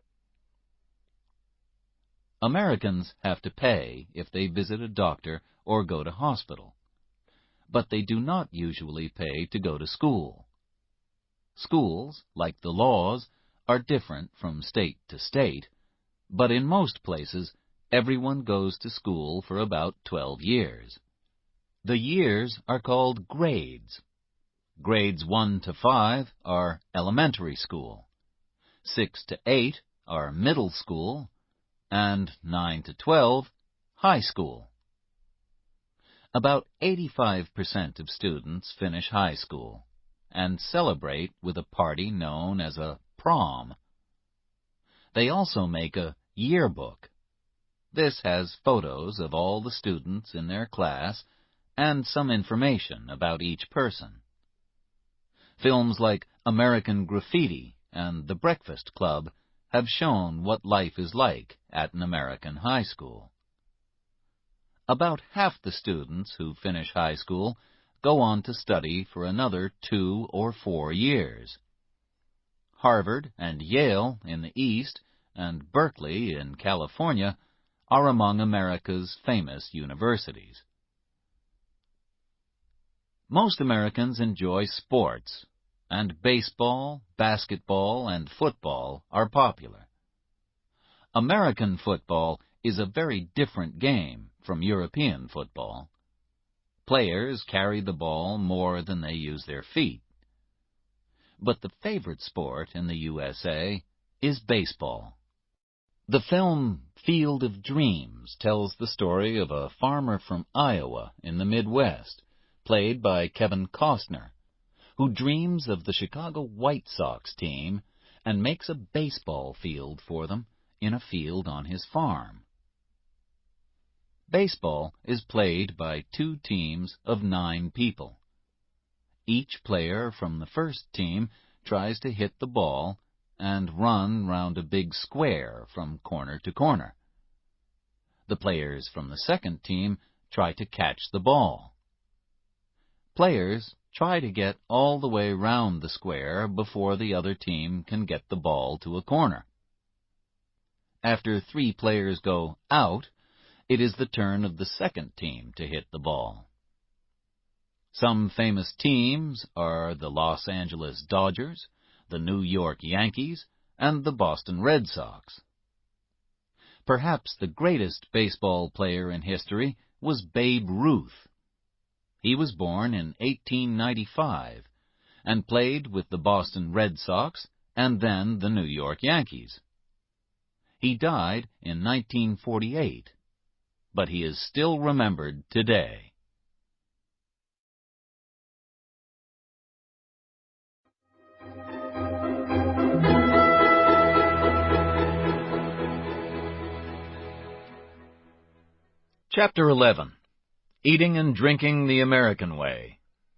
Americans have to pay if they visit a doctor or go to hospital, but they do not usually pay to go to school. Schools, like the laws, are different from state to state, but in most places, everyone goes to school for about 12 years. The years are called grades. Grades 1 to 5 are elementary school, 6 to 8 are middle school, and 9 to 12, high school. About 85% of students finish high school and celebrate with a party known as a prom. They also make a yearbook. This has photos of all the students in their class and some information about each person. Films like American Graffiti and The Breakfast Club have shown what life is like at an American high school. About half the students who finish high school go on to study for another 2 or 4 years. Harvard and Yale in the East and Berkeley in California are among America's famous universities. Most Americans enjoy sports, and baseball, basketball, and football are popular. American football is a very different game from European football. Players carry the ball more than they use their feet. But the favorite sport in the USA is baseball. The film Field of Dreams tells the story of a farmer from Iowa in the Midwest, played by Kevin Costner, who dreams of the Chicago White Sox team and makes a baseball field for them in a field on his farm. Baseball is played by 2 teams of 9 people. Each player from the first team tries to hit the ball and run round a big square from corner to corner. The players from the second team try to catch the ball. Players try to get all the way round the square before the other team can get the ball to a corner. After 3 players go out, it is the turn of the second team to hit the ball. Some famous teams are the Los Angeles Dodgers, the New York Yankees, and the Boston Red Sox. Perhaps the greatest baseball player in history was Babe Ruth. He was born in 1895 and played with the Boston Red Sox and then the New York Yankees. He died in 1948, but he is still remembered today. Chapter 11. Eating and Drinking the American Way.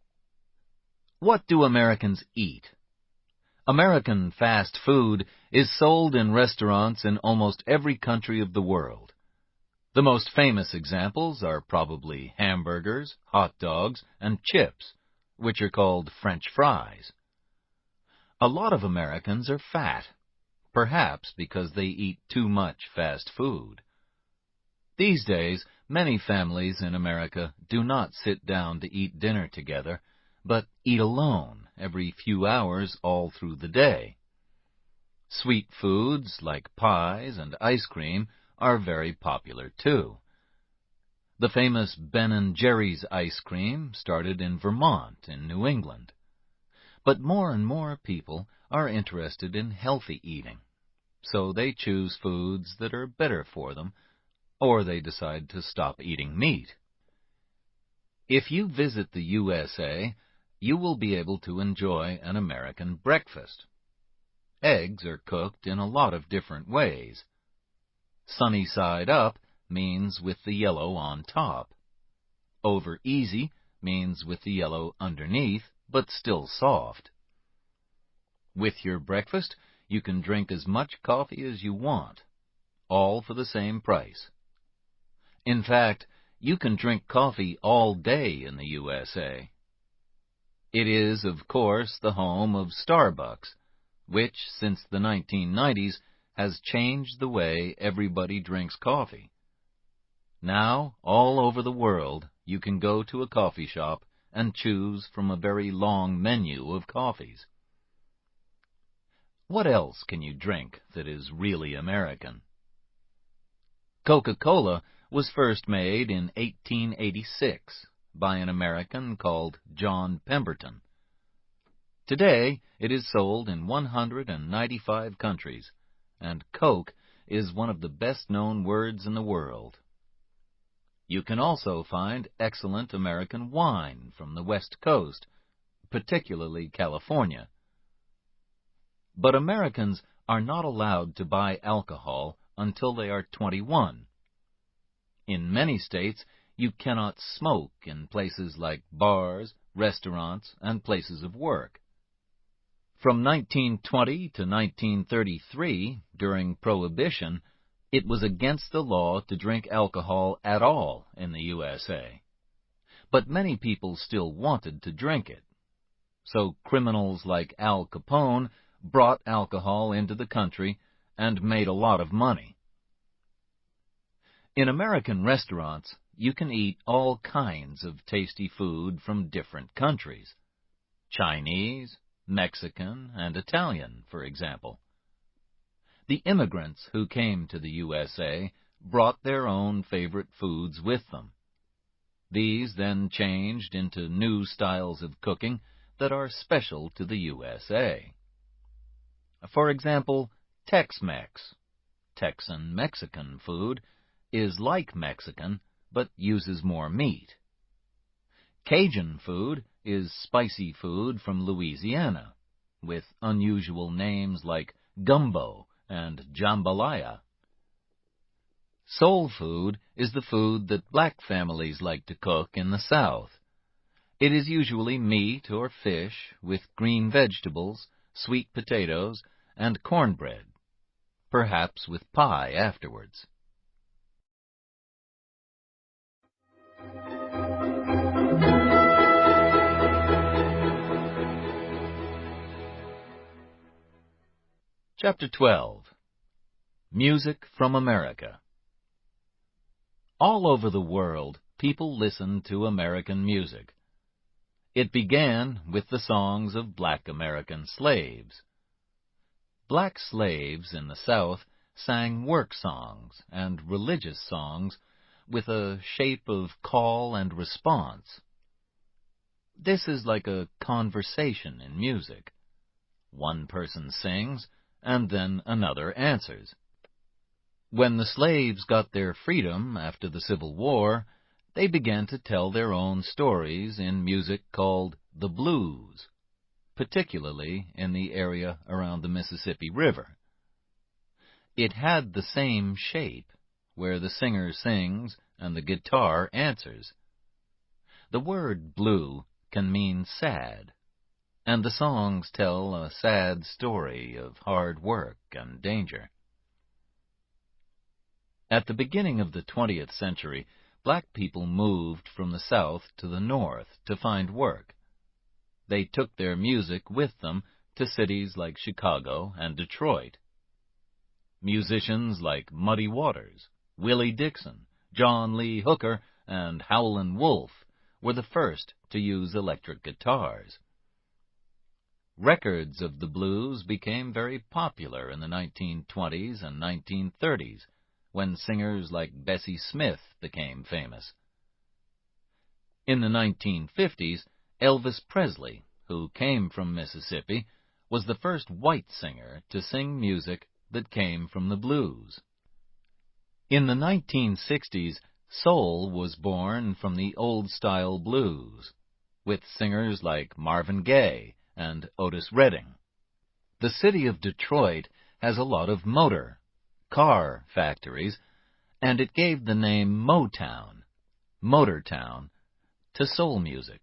What do Americans eat? American fast food is sold in restaurants in almost every country of the world. The most famous examples are probably hamburgers, hot dogs, and chips, which are called French fries. A lot of Americans are fat, perhaps because they eat too much fast food. These days, many families in America do not sit down to eat dinner together, but eat alone every few hours all through the day. Sweet foods like pies and ice cream are very popular too. The famous Ben & Jerry's ice cream started in Vermont in New England. But more and more people are interested in healthy eating, so they choose foods that are better for them, or they decide to stop eating meat. If you visit the USA, you will be able to enjoy an American breakfast. Eggs are cooked in a lot of different ways. Sunny side up means with the yellow on top. Over easy means with the yellow underneath, but still soft. With your breakfast, you can drink as much coffee as you want, all for the same price. In fact, you can drink coffee all day in the USA. It is, of course, the home of Starbucks, which, since the 1990s, has changed the way everybody drinks coffee. Now, all over the world, you can go to a coffee shop and choose from a very long menu of coffees. What else can you drink that is really American? Coca-Cola was first made in 1886 by an American called John Pemberton. Today, it is sold in 195 countries, and Coke is one of the best-known words in the world. You can also find excellent American wine from the West Coast, particularly California. But Americans are not allowed to buy alcohol until they are 21. In many states, you cannot smoke in places like bars, restaurants, and places of work. From 1920 to 1933, during Prohibition, it was against the law to drink alcohol at all in the USA. But many people still wanted to drink it. So criminals like Al Capone brought alcohol into the country and made a lot of money. In American restaurants, you can eat all kinds of tasty food from different countries. Chinese, Mexican, and Italian, for example. The immigrants who came to the USA brought their own favorite foods with them. These then changed into new styles of cooking that are special to the USA. For example, Tex-Mex. Texan Mexican food is like Mexican, but uses more meat. Cajun food is spicy food from Louisiana, with unusual names like gumbo and jambalaya. Soul food is the food that black families like to cook in the South. It is usually meat or fish with green vegetables, sweet potatoes, and cornbread, perhaps with pie afterwards. Chapter 12. Music from America. All over the world, people listen to American music. It began with the songs of black American slaves. Black slaves in the South sang work songs and religious songs with a shape of call and response. This is like a conversation in music. One person sings, and then another answers. When the slaves got their freedom after the Civil War, they began to tell their own stories in music called the blues, particularly in the area around the Mississippi River. It had the same shape, where the singer sings and the guitar answers. The word blue can mean sad, and the songs tell a sad story of hard work and danger. At the beginning of the 20th century, black people moved from the South to the North to find work. They took their music with them to cities like Chicago and Detroit. Musicians like Muddy Waters, Willie Dixon, John Lee Hooker, and Howlin' Wolf were the first to use electric guitars. Records of the blues became very popular in the 1920s and 1930s, when singers like Bessie Smith became famous. In the 1950s, Elvis Presley, who came from Mississippi, was the first white singer to sing music that came from the blues. In the 1960s, soul was born from the old-style blues, with singers like Marvin Gaye and Otis Redding. The city of Detroit has a lot of car factories, and it gave the name Motown, Motortown, to soul music.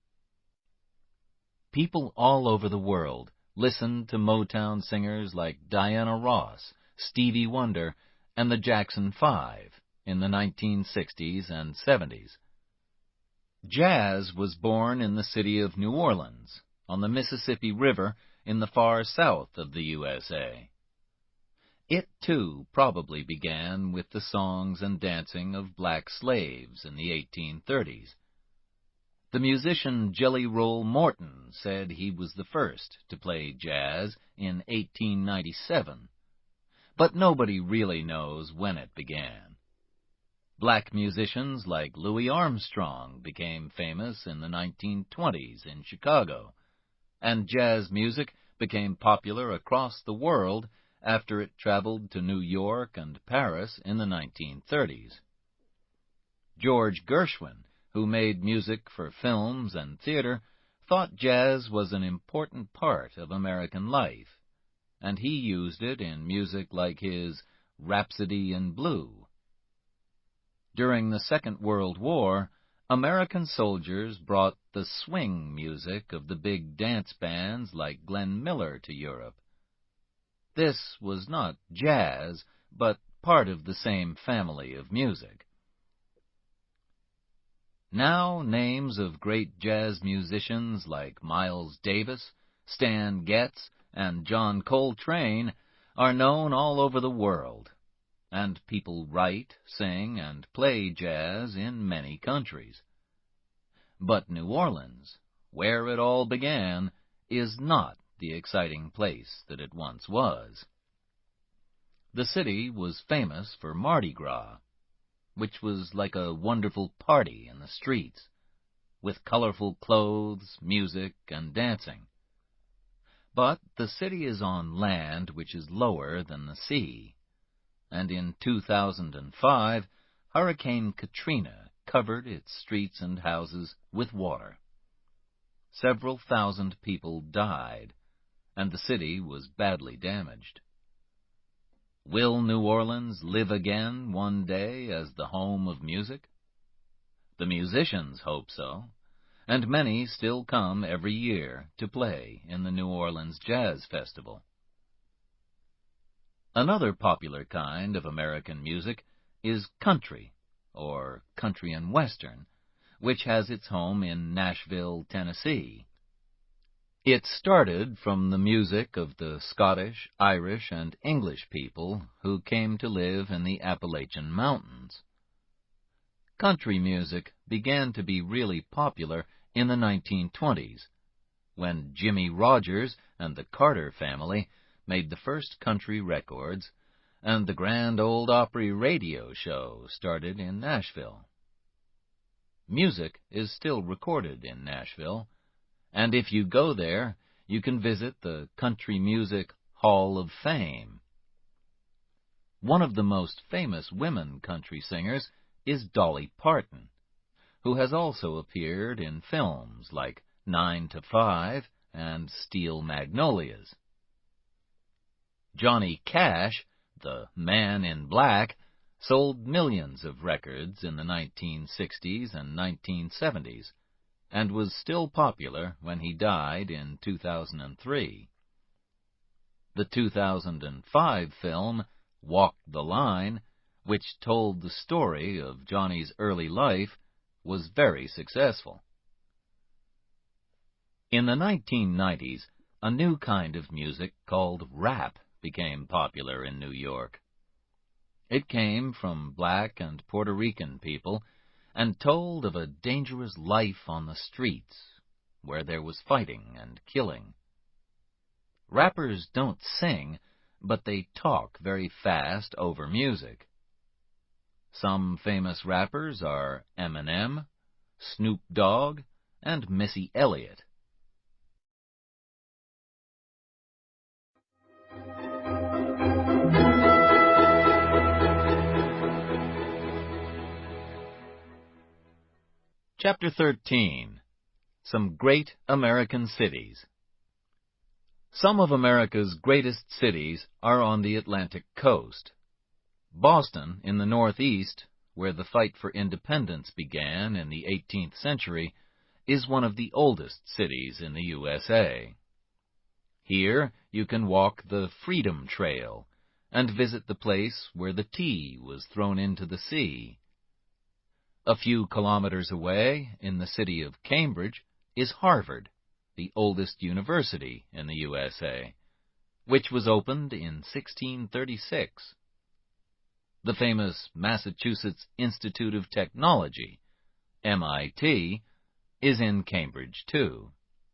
People all over the world listened to Motown singers like Diana Ross, Stevie Wonder, and the Jackson 5 in the 1960s and 70s. Jazz was born in the city of New Orleans, on the Mississippi River in the far south of the USA. It, too, probably began with the songs and dancing of black slaves in the 1830s. The musician Jelly Roll Morton said he was the first to play jazz in 1897, but nobody really knows when it began. Black musicians like Louis Armstrong became famous in the 1920s in Chicago, and jazz music became popular across the world after it traveled to New York and Paris in the 1930s. George Gershwin, who made music for films and theater, thought jazz was an important part of American life, and he used it in music like his Rhapsody in Blue. During the Second World War, American soldiers brought the swing music of the big dance bands like Glenn Miller to Europe. This was not jazz, but part of the same family of music. Now names of great jazz musicians like Miles Davis, Stan Getz, and John Coltrane are known all over the world, and people write, sing, and play jazz in many countries. But New Orleans, where it all began, is not the exciting place that it once was. The city was famous for Mardi Gras, which was like a wonderful party in the streets, with colorful clothes, music, and dancing. But the city is on land which is lower than the sea, and in 2005, Hurricane Katrina covered its streets and houses with water. Several thousand people died, and the city was badly damaged. Will New Orleans live again one day as the home of music? The musicians hope so, and many still come every year to play in the New Orleans Jazz Festival. Another popular kind of American music is country, or country and western, which has its home in Nashville, Tennessee. It started from the music of the Scottish, Irish, and English people who came to live in the Appalachian Mountains. Country music began to be really popular in the 1920s, when Jimmie Rodgers and the Carter family made the first country records, and the Grand Ole Opry radio show started in Nashville. Music is still recorded in Nashville, and if you go there, you can visit the Country Music Hall of Fame. One of the most famous women country singers is Dolly Parton, who has also appeared in films like 9 to 5 and Steel Magnolias. Johnny Cash, the Man in Black, sold millions of records in the 1960s and 1970s, and was still popular when he died in 2003. The 2005 film, Walk the Line, which told the story of Johnny's early life, was very successful. In the 1990s, a new kind of music called rap became popular in New York. It came from black and Puerto Rican people and told of a dangerous life on the streets where there was fighting and killing. Rappers don't sing, but they talk very fast over music. Some famous rappers are Eminem, Snoop Dogg, and Missy Elliott. Chapter 13. Some Great American Cities. Some of America's greatest cities are on the Atlantic coast. Boston, in the Northeast, where the fight for independence began in the 18th century, is one of the oldest cities in the USA. Here you can walk the Freedom Trail and visit the place where the tea was thrown into the sea. A few kilometers away, in the city of Cambridge, is Harvard, the oldest university in the USA, which was opened in 1636. The famous Massachusetts Institute of Technology, MIT, is in Cambridge, too.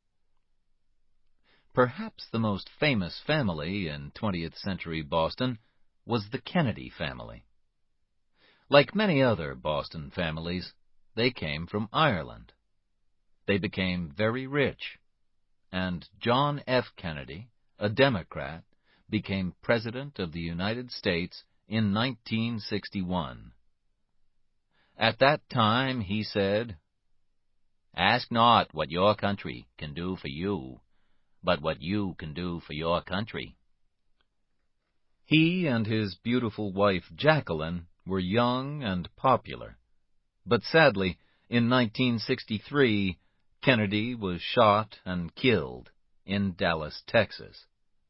Perhaps the most famous family in 20th century Boston was the Kennedy family. Like many other Boston families, they came from Ireland. They became very rich, and John F. Kennedy, a Democrat, became President of the United States in 1961. At that time, he said, "Ask not what your country can do for you, but what you can do for your country." He and his beautiful wife, Jacqueline, were young and popular. But sadly, in 1963, Kennedy was shot and killed in Dallas, Texas.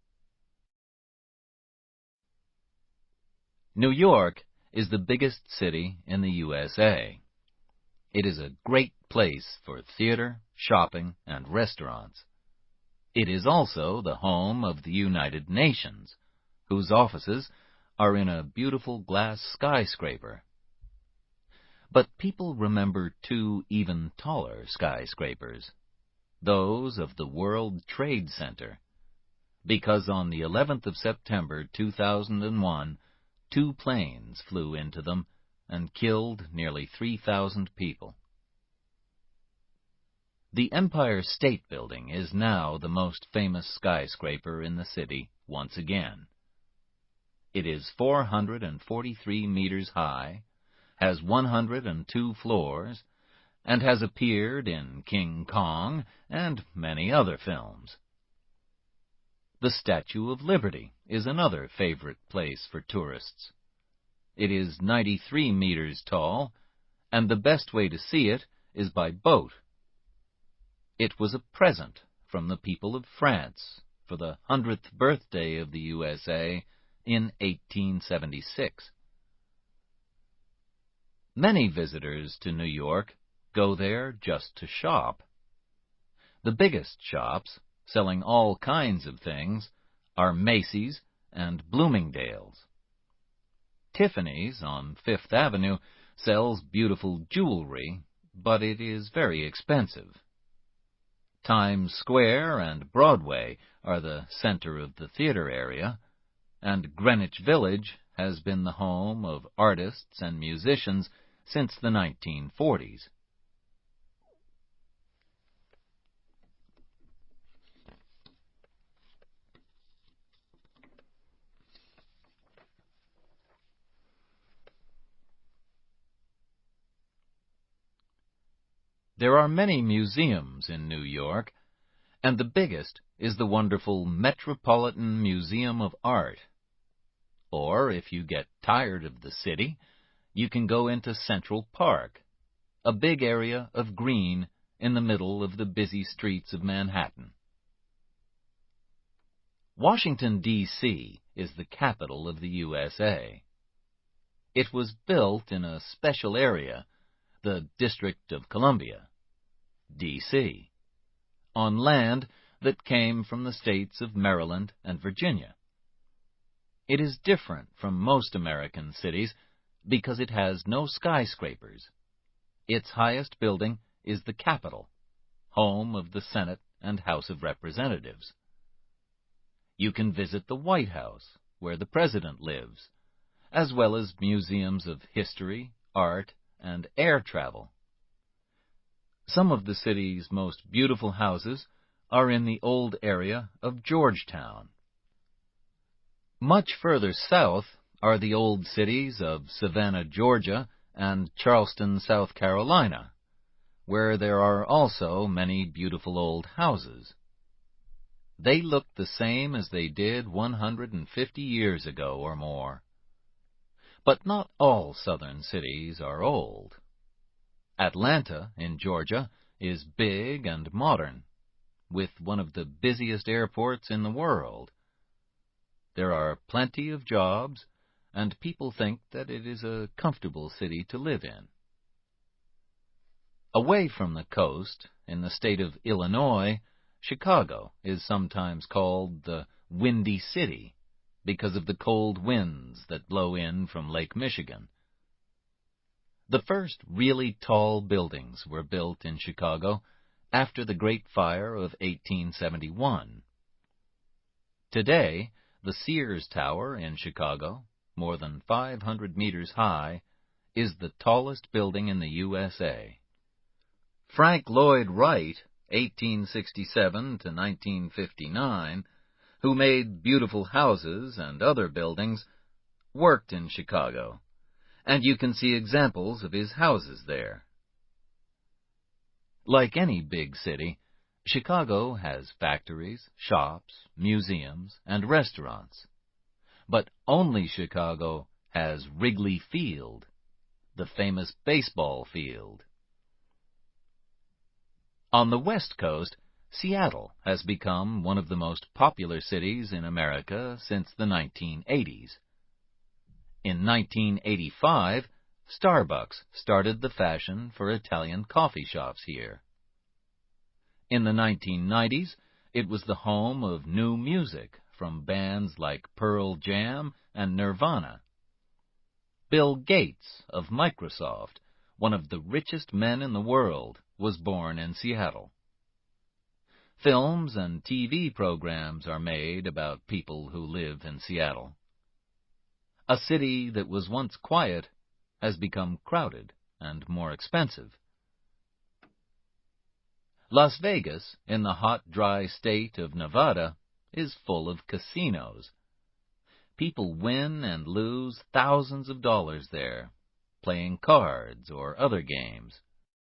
New York is the biggest city in the USA. It is a great place for theater, shopping, and restaurants. It is also the home of the United Nations, whose offices are in a beautiful glass skyscraper. But people remember two even taller skyscrapers, those of the World Trade Center, because on the 11th of September 2001, 2 planes flew into them and killed nearly 3,000 people. The Empire State Building is now the most famous skyscraper in the city once again. It is 443 meters high, has 102 floors, and has appeared in King Kong and many other films. The Statue of Liberty is another favorite place for tourists. It is 93 meters tall, and the best way to see it is by boat. It was a present from the people of France for the 100th birthday of the USA in 1876. Many visitors to New York go there just to shop. The biggest shops, selling all kinds of things, are Macy's and Bloomingdale's. Tiffany's on Fifth Avenue sells beautiful jewelry, but it is very expensive. Times Square and Broadway are the center of the theater area, and Greenwich Village has been the home of artists and musicians since the 1940s. There are many museums in New York, and the biggest is the wonderful Metropolitan Museum of Art. Or, if you get tired of the city, you can go into Central Park, a big area of green in the middle of the busy streets of Manhattan. Washington, D.C. is the capital of the USA. It was built in a special area, the District of Columbia, D.C., on land that came from the states of Maryland and Virginia. It is different from most American cities because it has no skyscrapers. Its highest building is the Capitol, home of the Senate and House of Representatives. You can visit the White House, where the President lives, as well as museums of history, art, and air travel. Some of the city's most beautiful houses are in the old area of Georgetown. Much further south are the old cities of Savannah, Georgia, and Charleston, South Carolina, where there are also many beautiful old houses. They look the same as they did 150 years ago or more. But not all southern cities are old. Atlanta, in Georgia, is big and modern, with one of the busiest airports in the world. There are plenty of jobs, and people think that it is a comfortable city to live in. Away from the coast, in the state of Illinois, Chicago is sometimes called the Windy City because of the cold winds that blow in from Lake Michigan. The first really tall buildings were built in Chicago after the Great Fire of 1871. Today, the Sears Tower in Chicago, more than 500 meters high, is the tallest building in the USA. Frank Lloyd Wright, 1867 to 1959, who made beautiful houses and other buildings, worked in Chicago, and you can see examples of his houses there. Like any big city, Chicago has factories, shops, museums, and restaurants. But only Chicago has Wrigley Field, the famous baseball field. On the West Coast, Seattle has become one of the most popular cities in America since the 1980s. In 1985, Starbucks started the fashion for Italian coffee shops here. In the 1990s, it was the home of new music from bands like Pearl Jam and Nirvana. Bill Gates of Microsoft, one of the richest men in the world, was born in Seattle. Films and TV programs are made about people who live in Seattle. A city that was once quiet has become crowded and more expensive. Las Vegas, in the hot, dry state of Nevada, is full of casinos. People win and lose thousands of dollars there, playing cards or other games.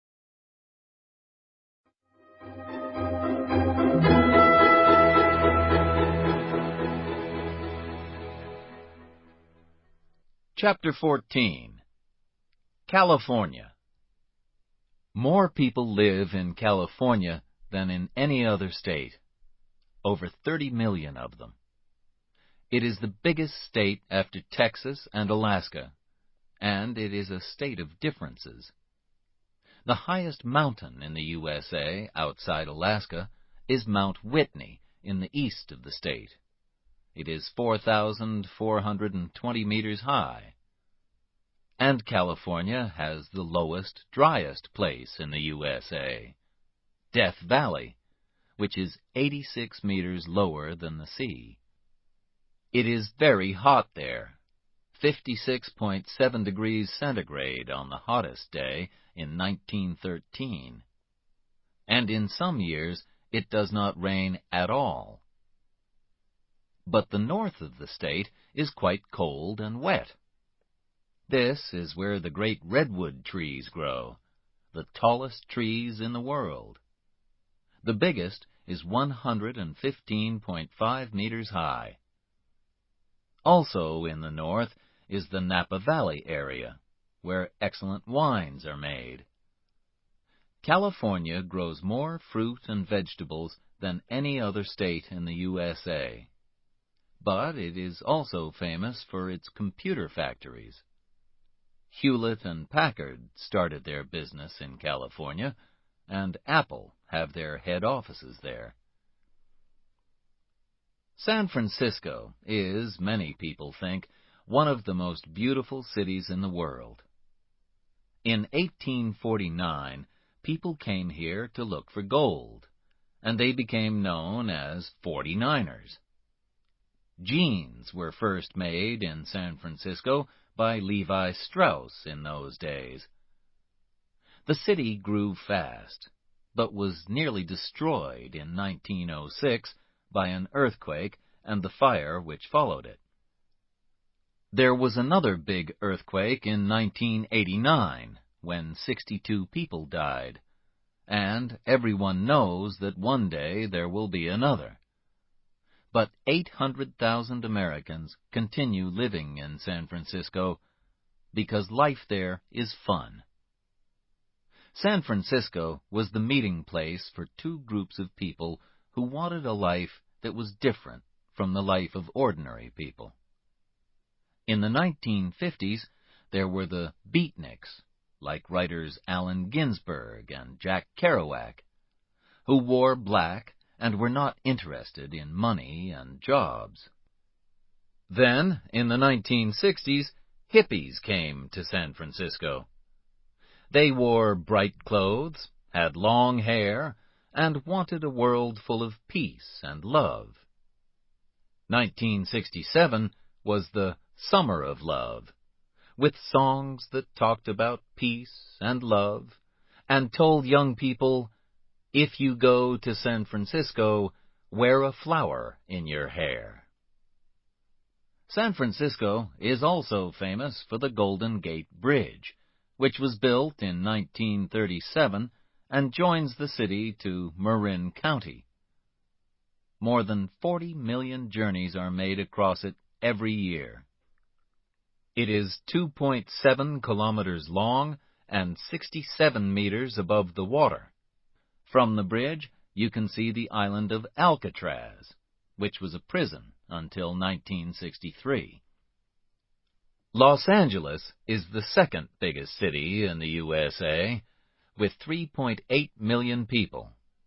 Chapter 14. California. More people live in California than in any other state. Over 30 million of them. It is the biggest state after Texas and Alaska, and it is a state of differences. The highest mountain in the USA outside Alaska is Mount Whitney in the east of the state. It is 4,420 meters high. And California has the lowest, driest place in the USA, Death Valley, which is 86 meters lower than the sea. It is very hot there, 56.7 degrees centigrade on the hottest day in 1913. And in some years it does not rain at all. But the north of the state is quite cold and wet. This is where the great redwood trees grow, the tallest trees in the world. The biggest is 115.5 meters high. Also in the north is the Napa Valley area, where excellent wines are made. California grows more fruit and vegetables than any other state in the USA. But it is also famous for its computer factories. Hewlett and Packard started their business in California, and Apple have their head offices there. San Francisco is, many people think, one of the most beautiful cities in the world. In 1849, people came here to look for gold, and they became known as 49ers. Jeans were first made in San Francisco by Levi Strauss in those days. The city grew fast, but was nearly destroyed in 1906 by an earthquake and the fire which followed it. There was another big earthquake in 1989, when 62 people died, and everyone knows that one day there will be another. But 800,000 Americans continue living in San Francisco because life there is fun. San Francisco was the meeting place for two groups of people who wanted a life that was different from the life of ordinary people. In the 1950s, there were the beatniks, like writers Allen Ginsberg and Jack Kerouac, who wore black and were not interested in money and jobs. Then, in the 1960s, hippies came to San Francisco. They wore bright clothes, had long hair, and wanted a world full of peace and love. 1967 was the Summer of Love, with songs that talked about peace and love and told young people, if you go to San Francisco, wear a flower in your hair. San Francisco is also famous for the Golden Gate Bridge, which was built in 1937 and joins the city to Marin County. More than 40 million journeys are made across it every year. It is 2.7 kilometers long and 67 meters above the water. From the bridge, you can see the island of Alcatraz, which was a prison until 1963. Los Angeles is the second biggest city in the USA, with 3.8 million people.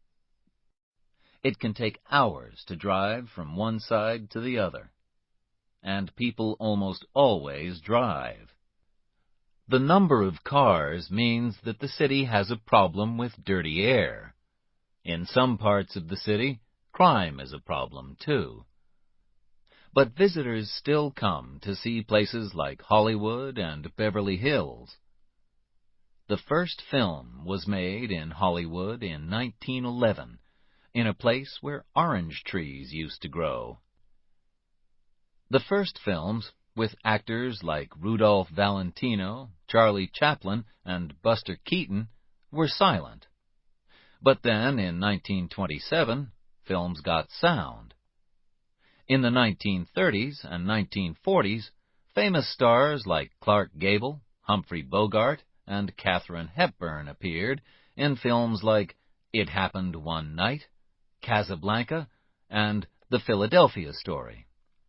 It can take hours to drive from one side to the other, and people almost always drive. The number of cars means that the city has a problem with dirty air. In some parts of the city, crime is a problem too. But visitors still come to see places like Hollywood and Beverly Hills. The first film was made in Hollywood in 1911, in a place where orange trees used to grow. The first films, with actors like Rudolph Valentino, Charlie Chaplin, and Buster Keaton, were silent. But then, in 1927, films got sound. In the 1930s and 1940s, famous stars like Clark Gable, Humphrey Bogart, and Katharine Hepburn appeared in films like It Happened One Night, Casablanca, and The Philadelphia Story.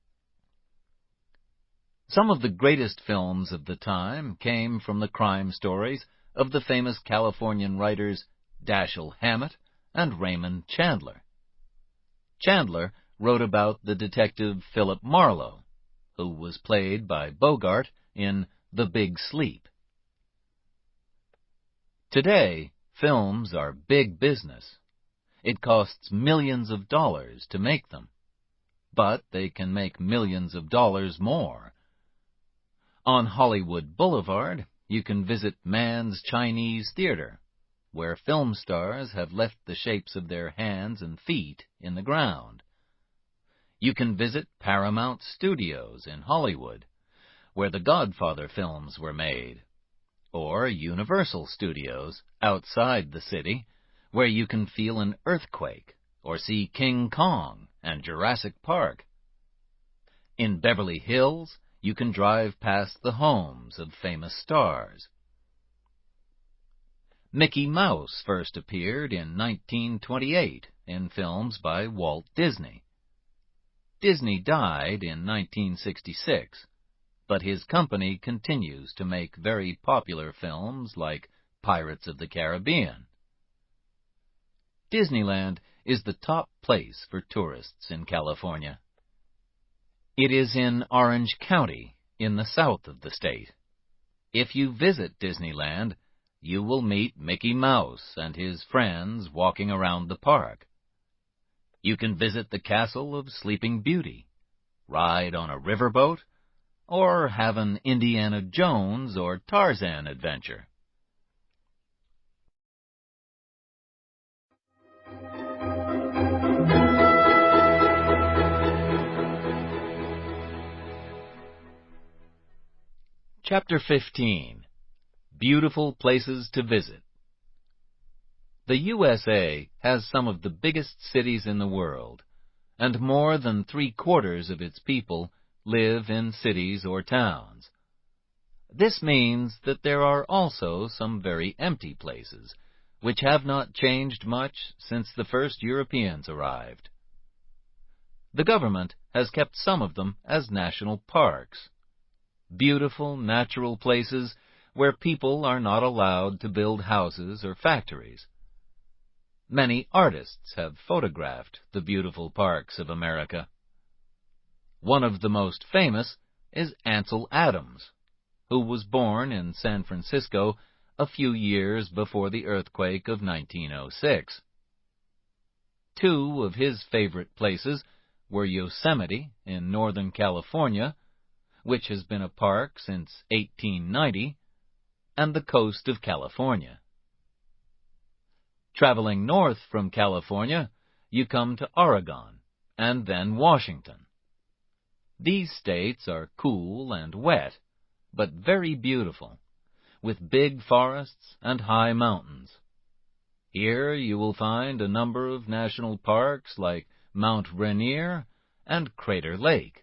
Some of the greatest films of the time came from the crime stories of the famous Californian writers Dashiell Hammett and Raymond Chandler. Chandler wrote about the detective Philip Marlowe, who was played by Bogart in The Big Sleep. Today, films are big business. It costs millions of dollars to make them, but they can make millions of dollars more. On Hollywood Boulevard, you can visit Mann's Chinese Theater, where film stars have left the shapes of their hands and feet in the ground. You can visit Paramount Studios in Hollywood, where the Godfather films were made, or Universal Studios outside the city, where you can feel an earthquake or see King Kong and Jurassic Park. In Beverly Hills, you can drive past the homes of famous stars. Mickey Mouse first appeared in 1928 in films by Walt Disney. Disney died in 1966, but his company continues to make very popular films like Pirates of the Caribbean. Disneyland is the top place for tourists in California. It is in Orange County, in the south of the state. If you visit Disneyland, you will meet Mickey Mouse and his friends walking around the park. You can visit the castle of Sleeping Beauty, ride on a riverboat, or have an Indiana Jones or Tarzan adventure. Chapter 15. Beautiful Places to Visit. The USA has some of the biggest cities in the world, and more than 3/4 of its people live in cities or towns. This means that there are also some very empty places, which have not changed much since the first Europeans arrived. The government has kept some of them as national parks. Beautiful natural places where people are not allowed to build houses or factories. Many artists have photographed the beautiful parks of America. One of the most famous is Ansel Adams, who was born in San Francisco a few years before the earthquake of 1906. Two of his favorite places were Yosemite in Northern California, which has been a park since 1890, and the coast of California. Traveling north from California, you come to Oregon, and then Washington. These states are cool and wet, but very beautiful, with big forests and high mountains. Here you will find a number of national parks like Mount Rainier and Crater Lake.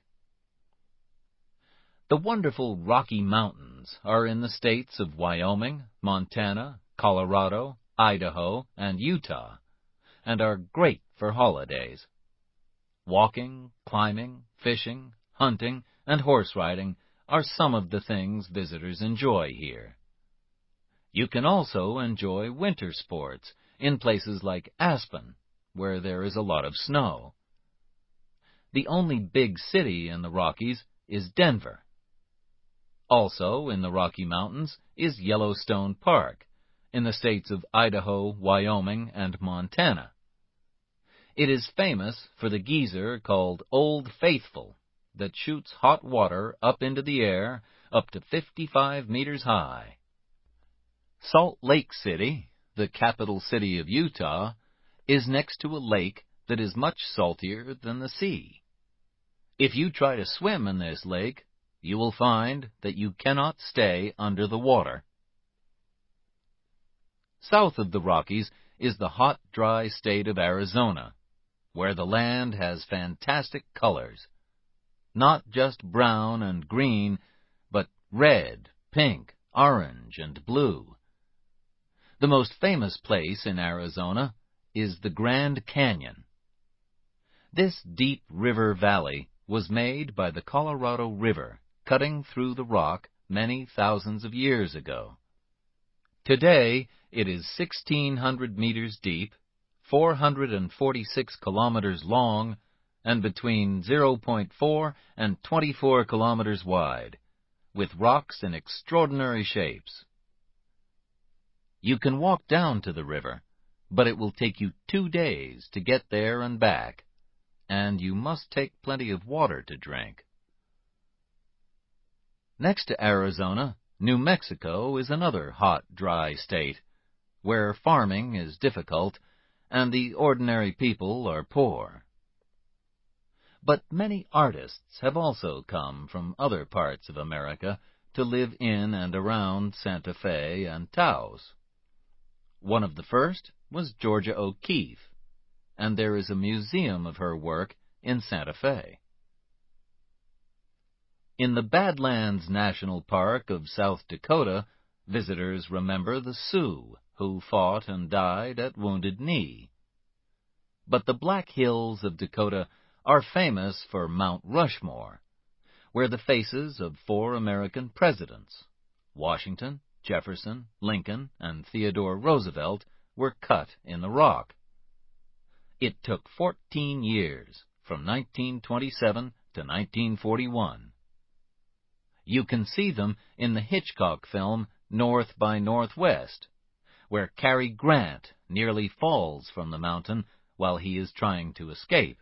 The wonderful Rocky Mountains are in the states of Wyoming, Montana, Colorado, Idaho, and Utah, and are great for holidays. Walking, climbing, fishing, hunting, and horse riding are some of the things visitors enjoy here. You can also enjoy winter sports in places like Aspen, where there is a lot of snow. The only big city in the Rockies is Denver. Also in the Rocky Mountains is Yellowstone Park, in the states of Idaho, Wyoming, and Montana. It is famous for the geyser called Old Faithful that shoots hot water up into the air up to 55 meters high. Salt Lake City, the capital city of Utah, is next to a lake that is much saltier than the sea. If you try to swim in this lake, you will find that you cannot stay under the water. South of the Rockies is the hot, dry state of Arizona, where the land has fantastic colors. Not just brown and green, but red, pink, orange, and blue. The most famous place in Arizona is the Grand Canyon. This deep river valley was made by the Colorado River cutting through the rock many thousands of years ago. Today, it is 1,600 meters deep, 446 kilometers long, and between 0.4 and 24 kilometers wide, with rocks in extraordinary shapes. You can walk down to the river, but it will take you 2 days to get there and back, and you must take plenty of water to drink. Next to Arizona, New Mexico is another hot, dry state, where farming is difficult and the ordinary people are poor. But many artists have also come from other parts of America to live in and around Santa Fe and Taos. One of the first was Georgia O'Keeffe, and there is a museum of her work in Santa Fe. In the Badlands National Park of South Dakota, visitors remember the Sioux who fought and died at Wounded Knee. But the Black Hills of Dakota are famous for Mount Rushmore, where the faces of 4 American presidents, Washington, Jefferson, Lincoln, and Theodore Roosevelt, were cut in the rock. It took 14 years, from 1927 to 1941. You can see them in the Hitchcock film North by Northwest, where Cary Grant nearly falls from the mountain while he is trying to escape.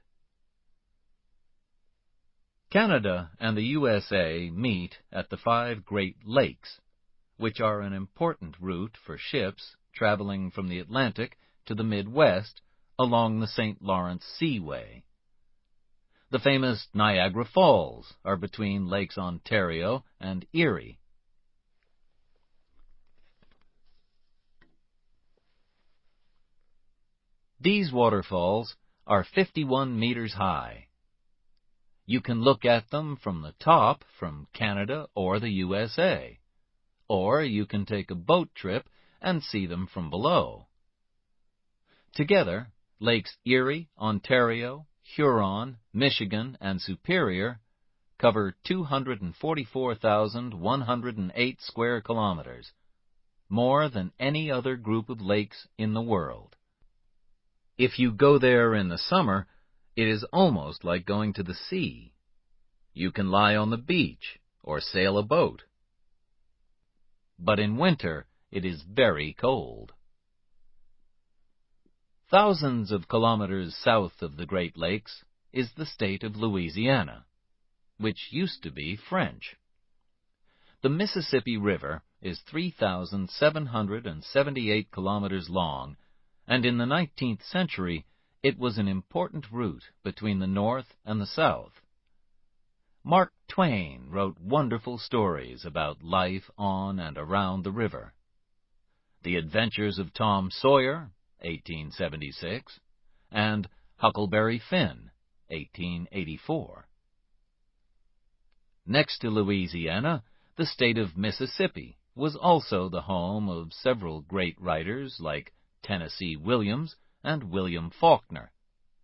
Canada and the USA meet at the 5 Great Lakes, which are an important route for ships traveling from the Atlantic to the Midwest along the St. Lawrence Seaway. The famous Niagara Falls are between Lakes Ontario and Erie. These waterfalls are 51 meters high. You can look at them from the top from Canada or the USA, or you can take a boat trip and see them from below. Together, Lakes Erie, Ontario, Huron, Michigan, and Superior cover 244,108 square kilometers, more than any other group of lakes in the world. If you go there in the summer, it is almost like going to the sea. You can lie on the beach or sail a boat. But in winter, it is very cold. Thousands of kilometers south of the Great Lakes is the state of Louisiana, which used to be French. The Mississippi River is 3,778 kilometers long, and in the 19th century it was an important route between the North and the South. Mark Twain wrote wonderful stories about life on and around the river. The Adventures of Tom Sawyer, 1876, and Huckleberry Finn, 1884. Next to Louisiana, the state of Mississippi was also the home of several great writers like Tennessee Williams and William Faulkner.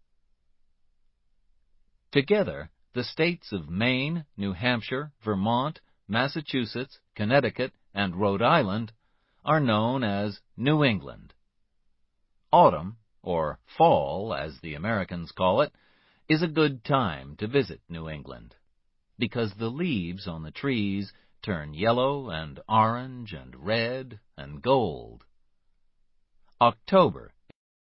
Together, the states of Maine, New Hampshire, Vermont, Massachusetts, Connecticut, and Rhode Island are known as New England. Autumn, or fall as the Americans call it, is a good time to visit New England, because the leaves on the trees turn yellow and orange and red and gold. October.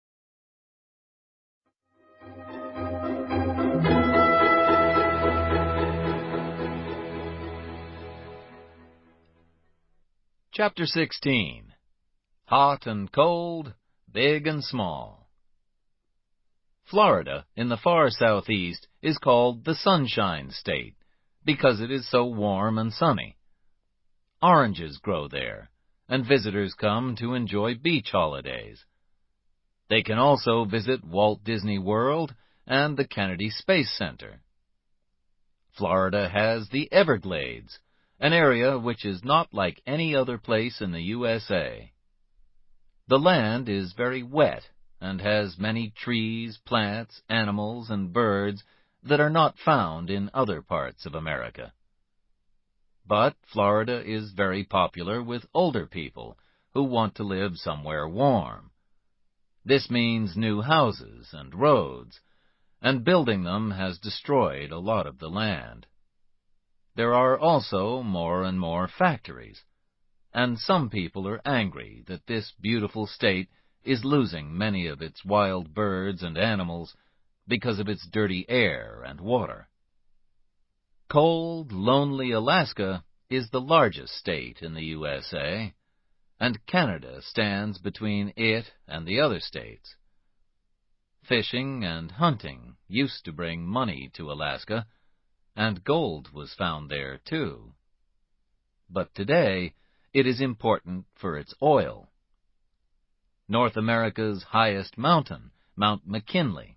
Chapter 16. Hot and cold, big and small. Florida, in the far southeast, is called the Sunshine State because it is so warm and sunny. Oranges grow there, and visitors come to enjoy beach holidays. They can also visit Walt Disney World and the Kennedy Space Center. Florida has the Everglades, an area which is not like any other place in the USA. The land is very wet and has many trees, plants, animals, and birds that are not found in other parts of America. But Florida is very popular with older people who want to live somewhere warm. This means new houses and roads, and building them has destroyed a lot of the land. There are also more and more factories, and some people are angry that this beautiful state is losing many of its wild birds and animals because of its dirty air and water. Cold, lonely Alaska is the largest state in the USA, and Canada stands between it and the other states. Fishing and hunting used to bring money to Alaska, and gold was found there too. But today, it is important for its oil. North America's highest mountain, Mount McKinley,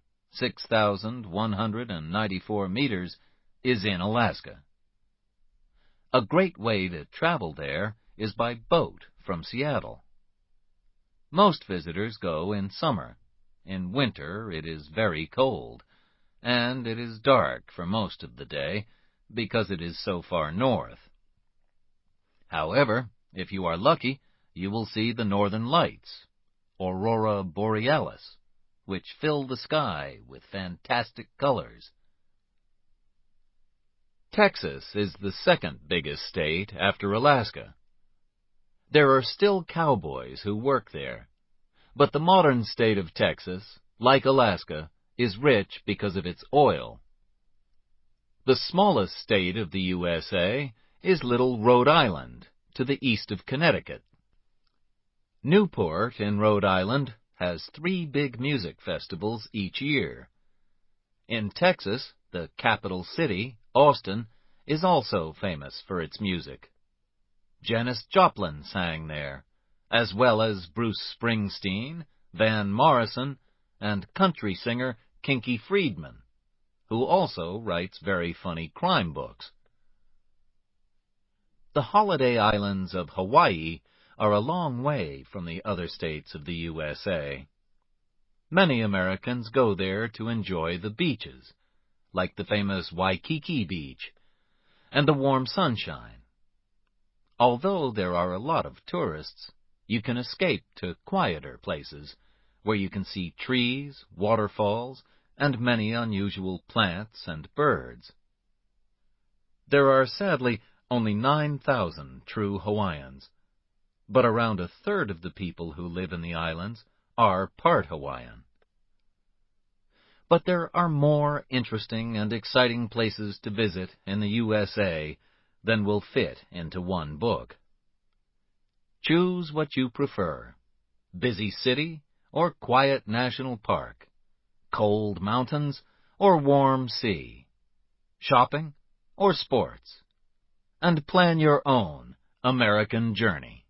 6,194 meters, is in Alaska. A great way to travel there is by boat from Seattle. Most visitors go in summer. In winter, it is very cold, and it is dark for most of the day because it is so far north. However, if you are lucky, you will see the northern lights, Aurora Borealis, which fill the sky with fantastic colors. Texas is the second biggest state after Alaska. There are still cowboys who work there, but the modern state of Texas, like Alaska, is rich because of its oil. The smallest state of the USA is little Rhode Island, to the east of Connecticut. Newport in Rhode Island has 3 big music festivals each year. In Texas, the capital city, Austin, is also famous for its music. Janis Joplin sang there, as well as Bruce Springsteen, Van Morrison, and country singer Kinky Friedman, who also writes very funny crime books. The holiday islands of Hawaii are a long way from the other states of the USA. Many Americans go there to enjoy the beaches, like the famous Waikiki Beach, and the warm sunshine. Although there are a lot of tourists, you can escape to quieter places where you can see trees, waterfalls, and many unusual plants and birds. There are sadly only 9,000 true Hawaiians, but around a third of the people who live in the islands are part Hawaiian. But there are more interesting and exciting places to visit in the USA than will fit into one book. Choose what you prefer: busy city or quiet national park, cold mountains or warm sea, shopping or sports, and plan your own American journey.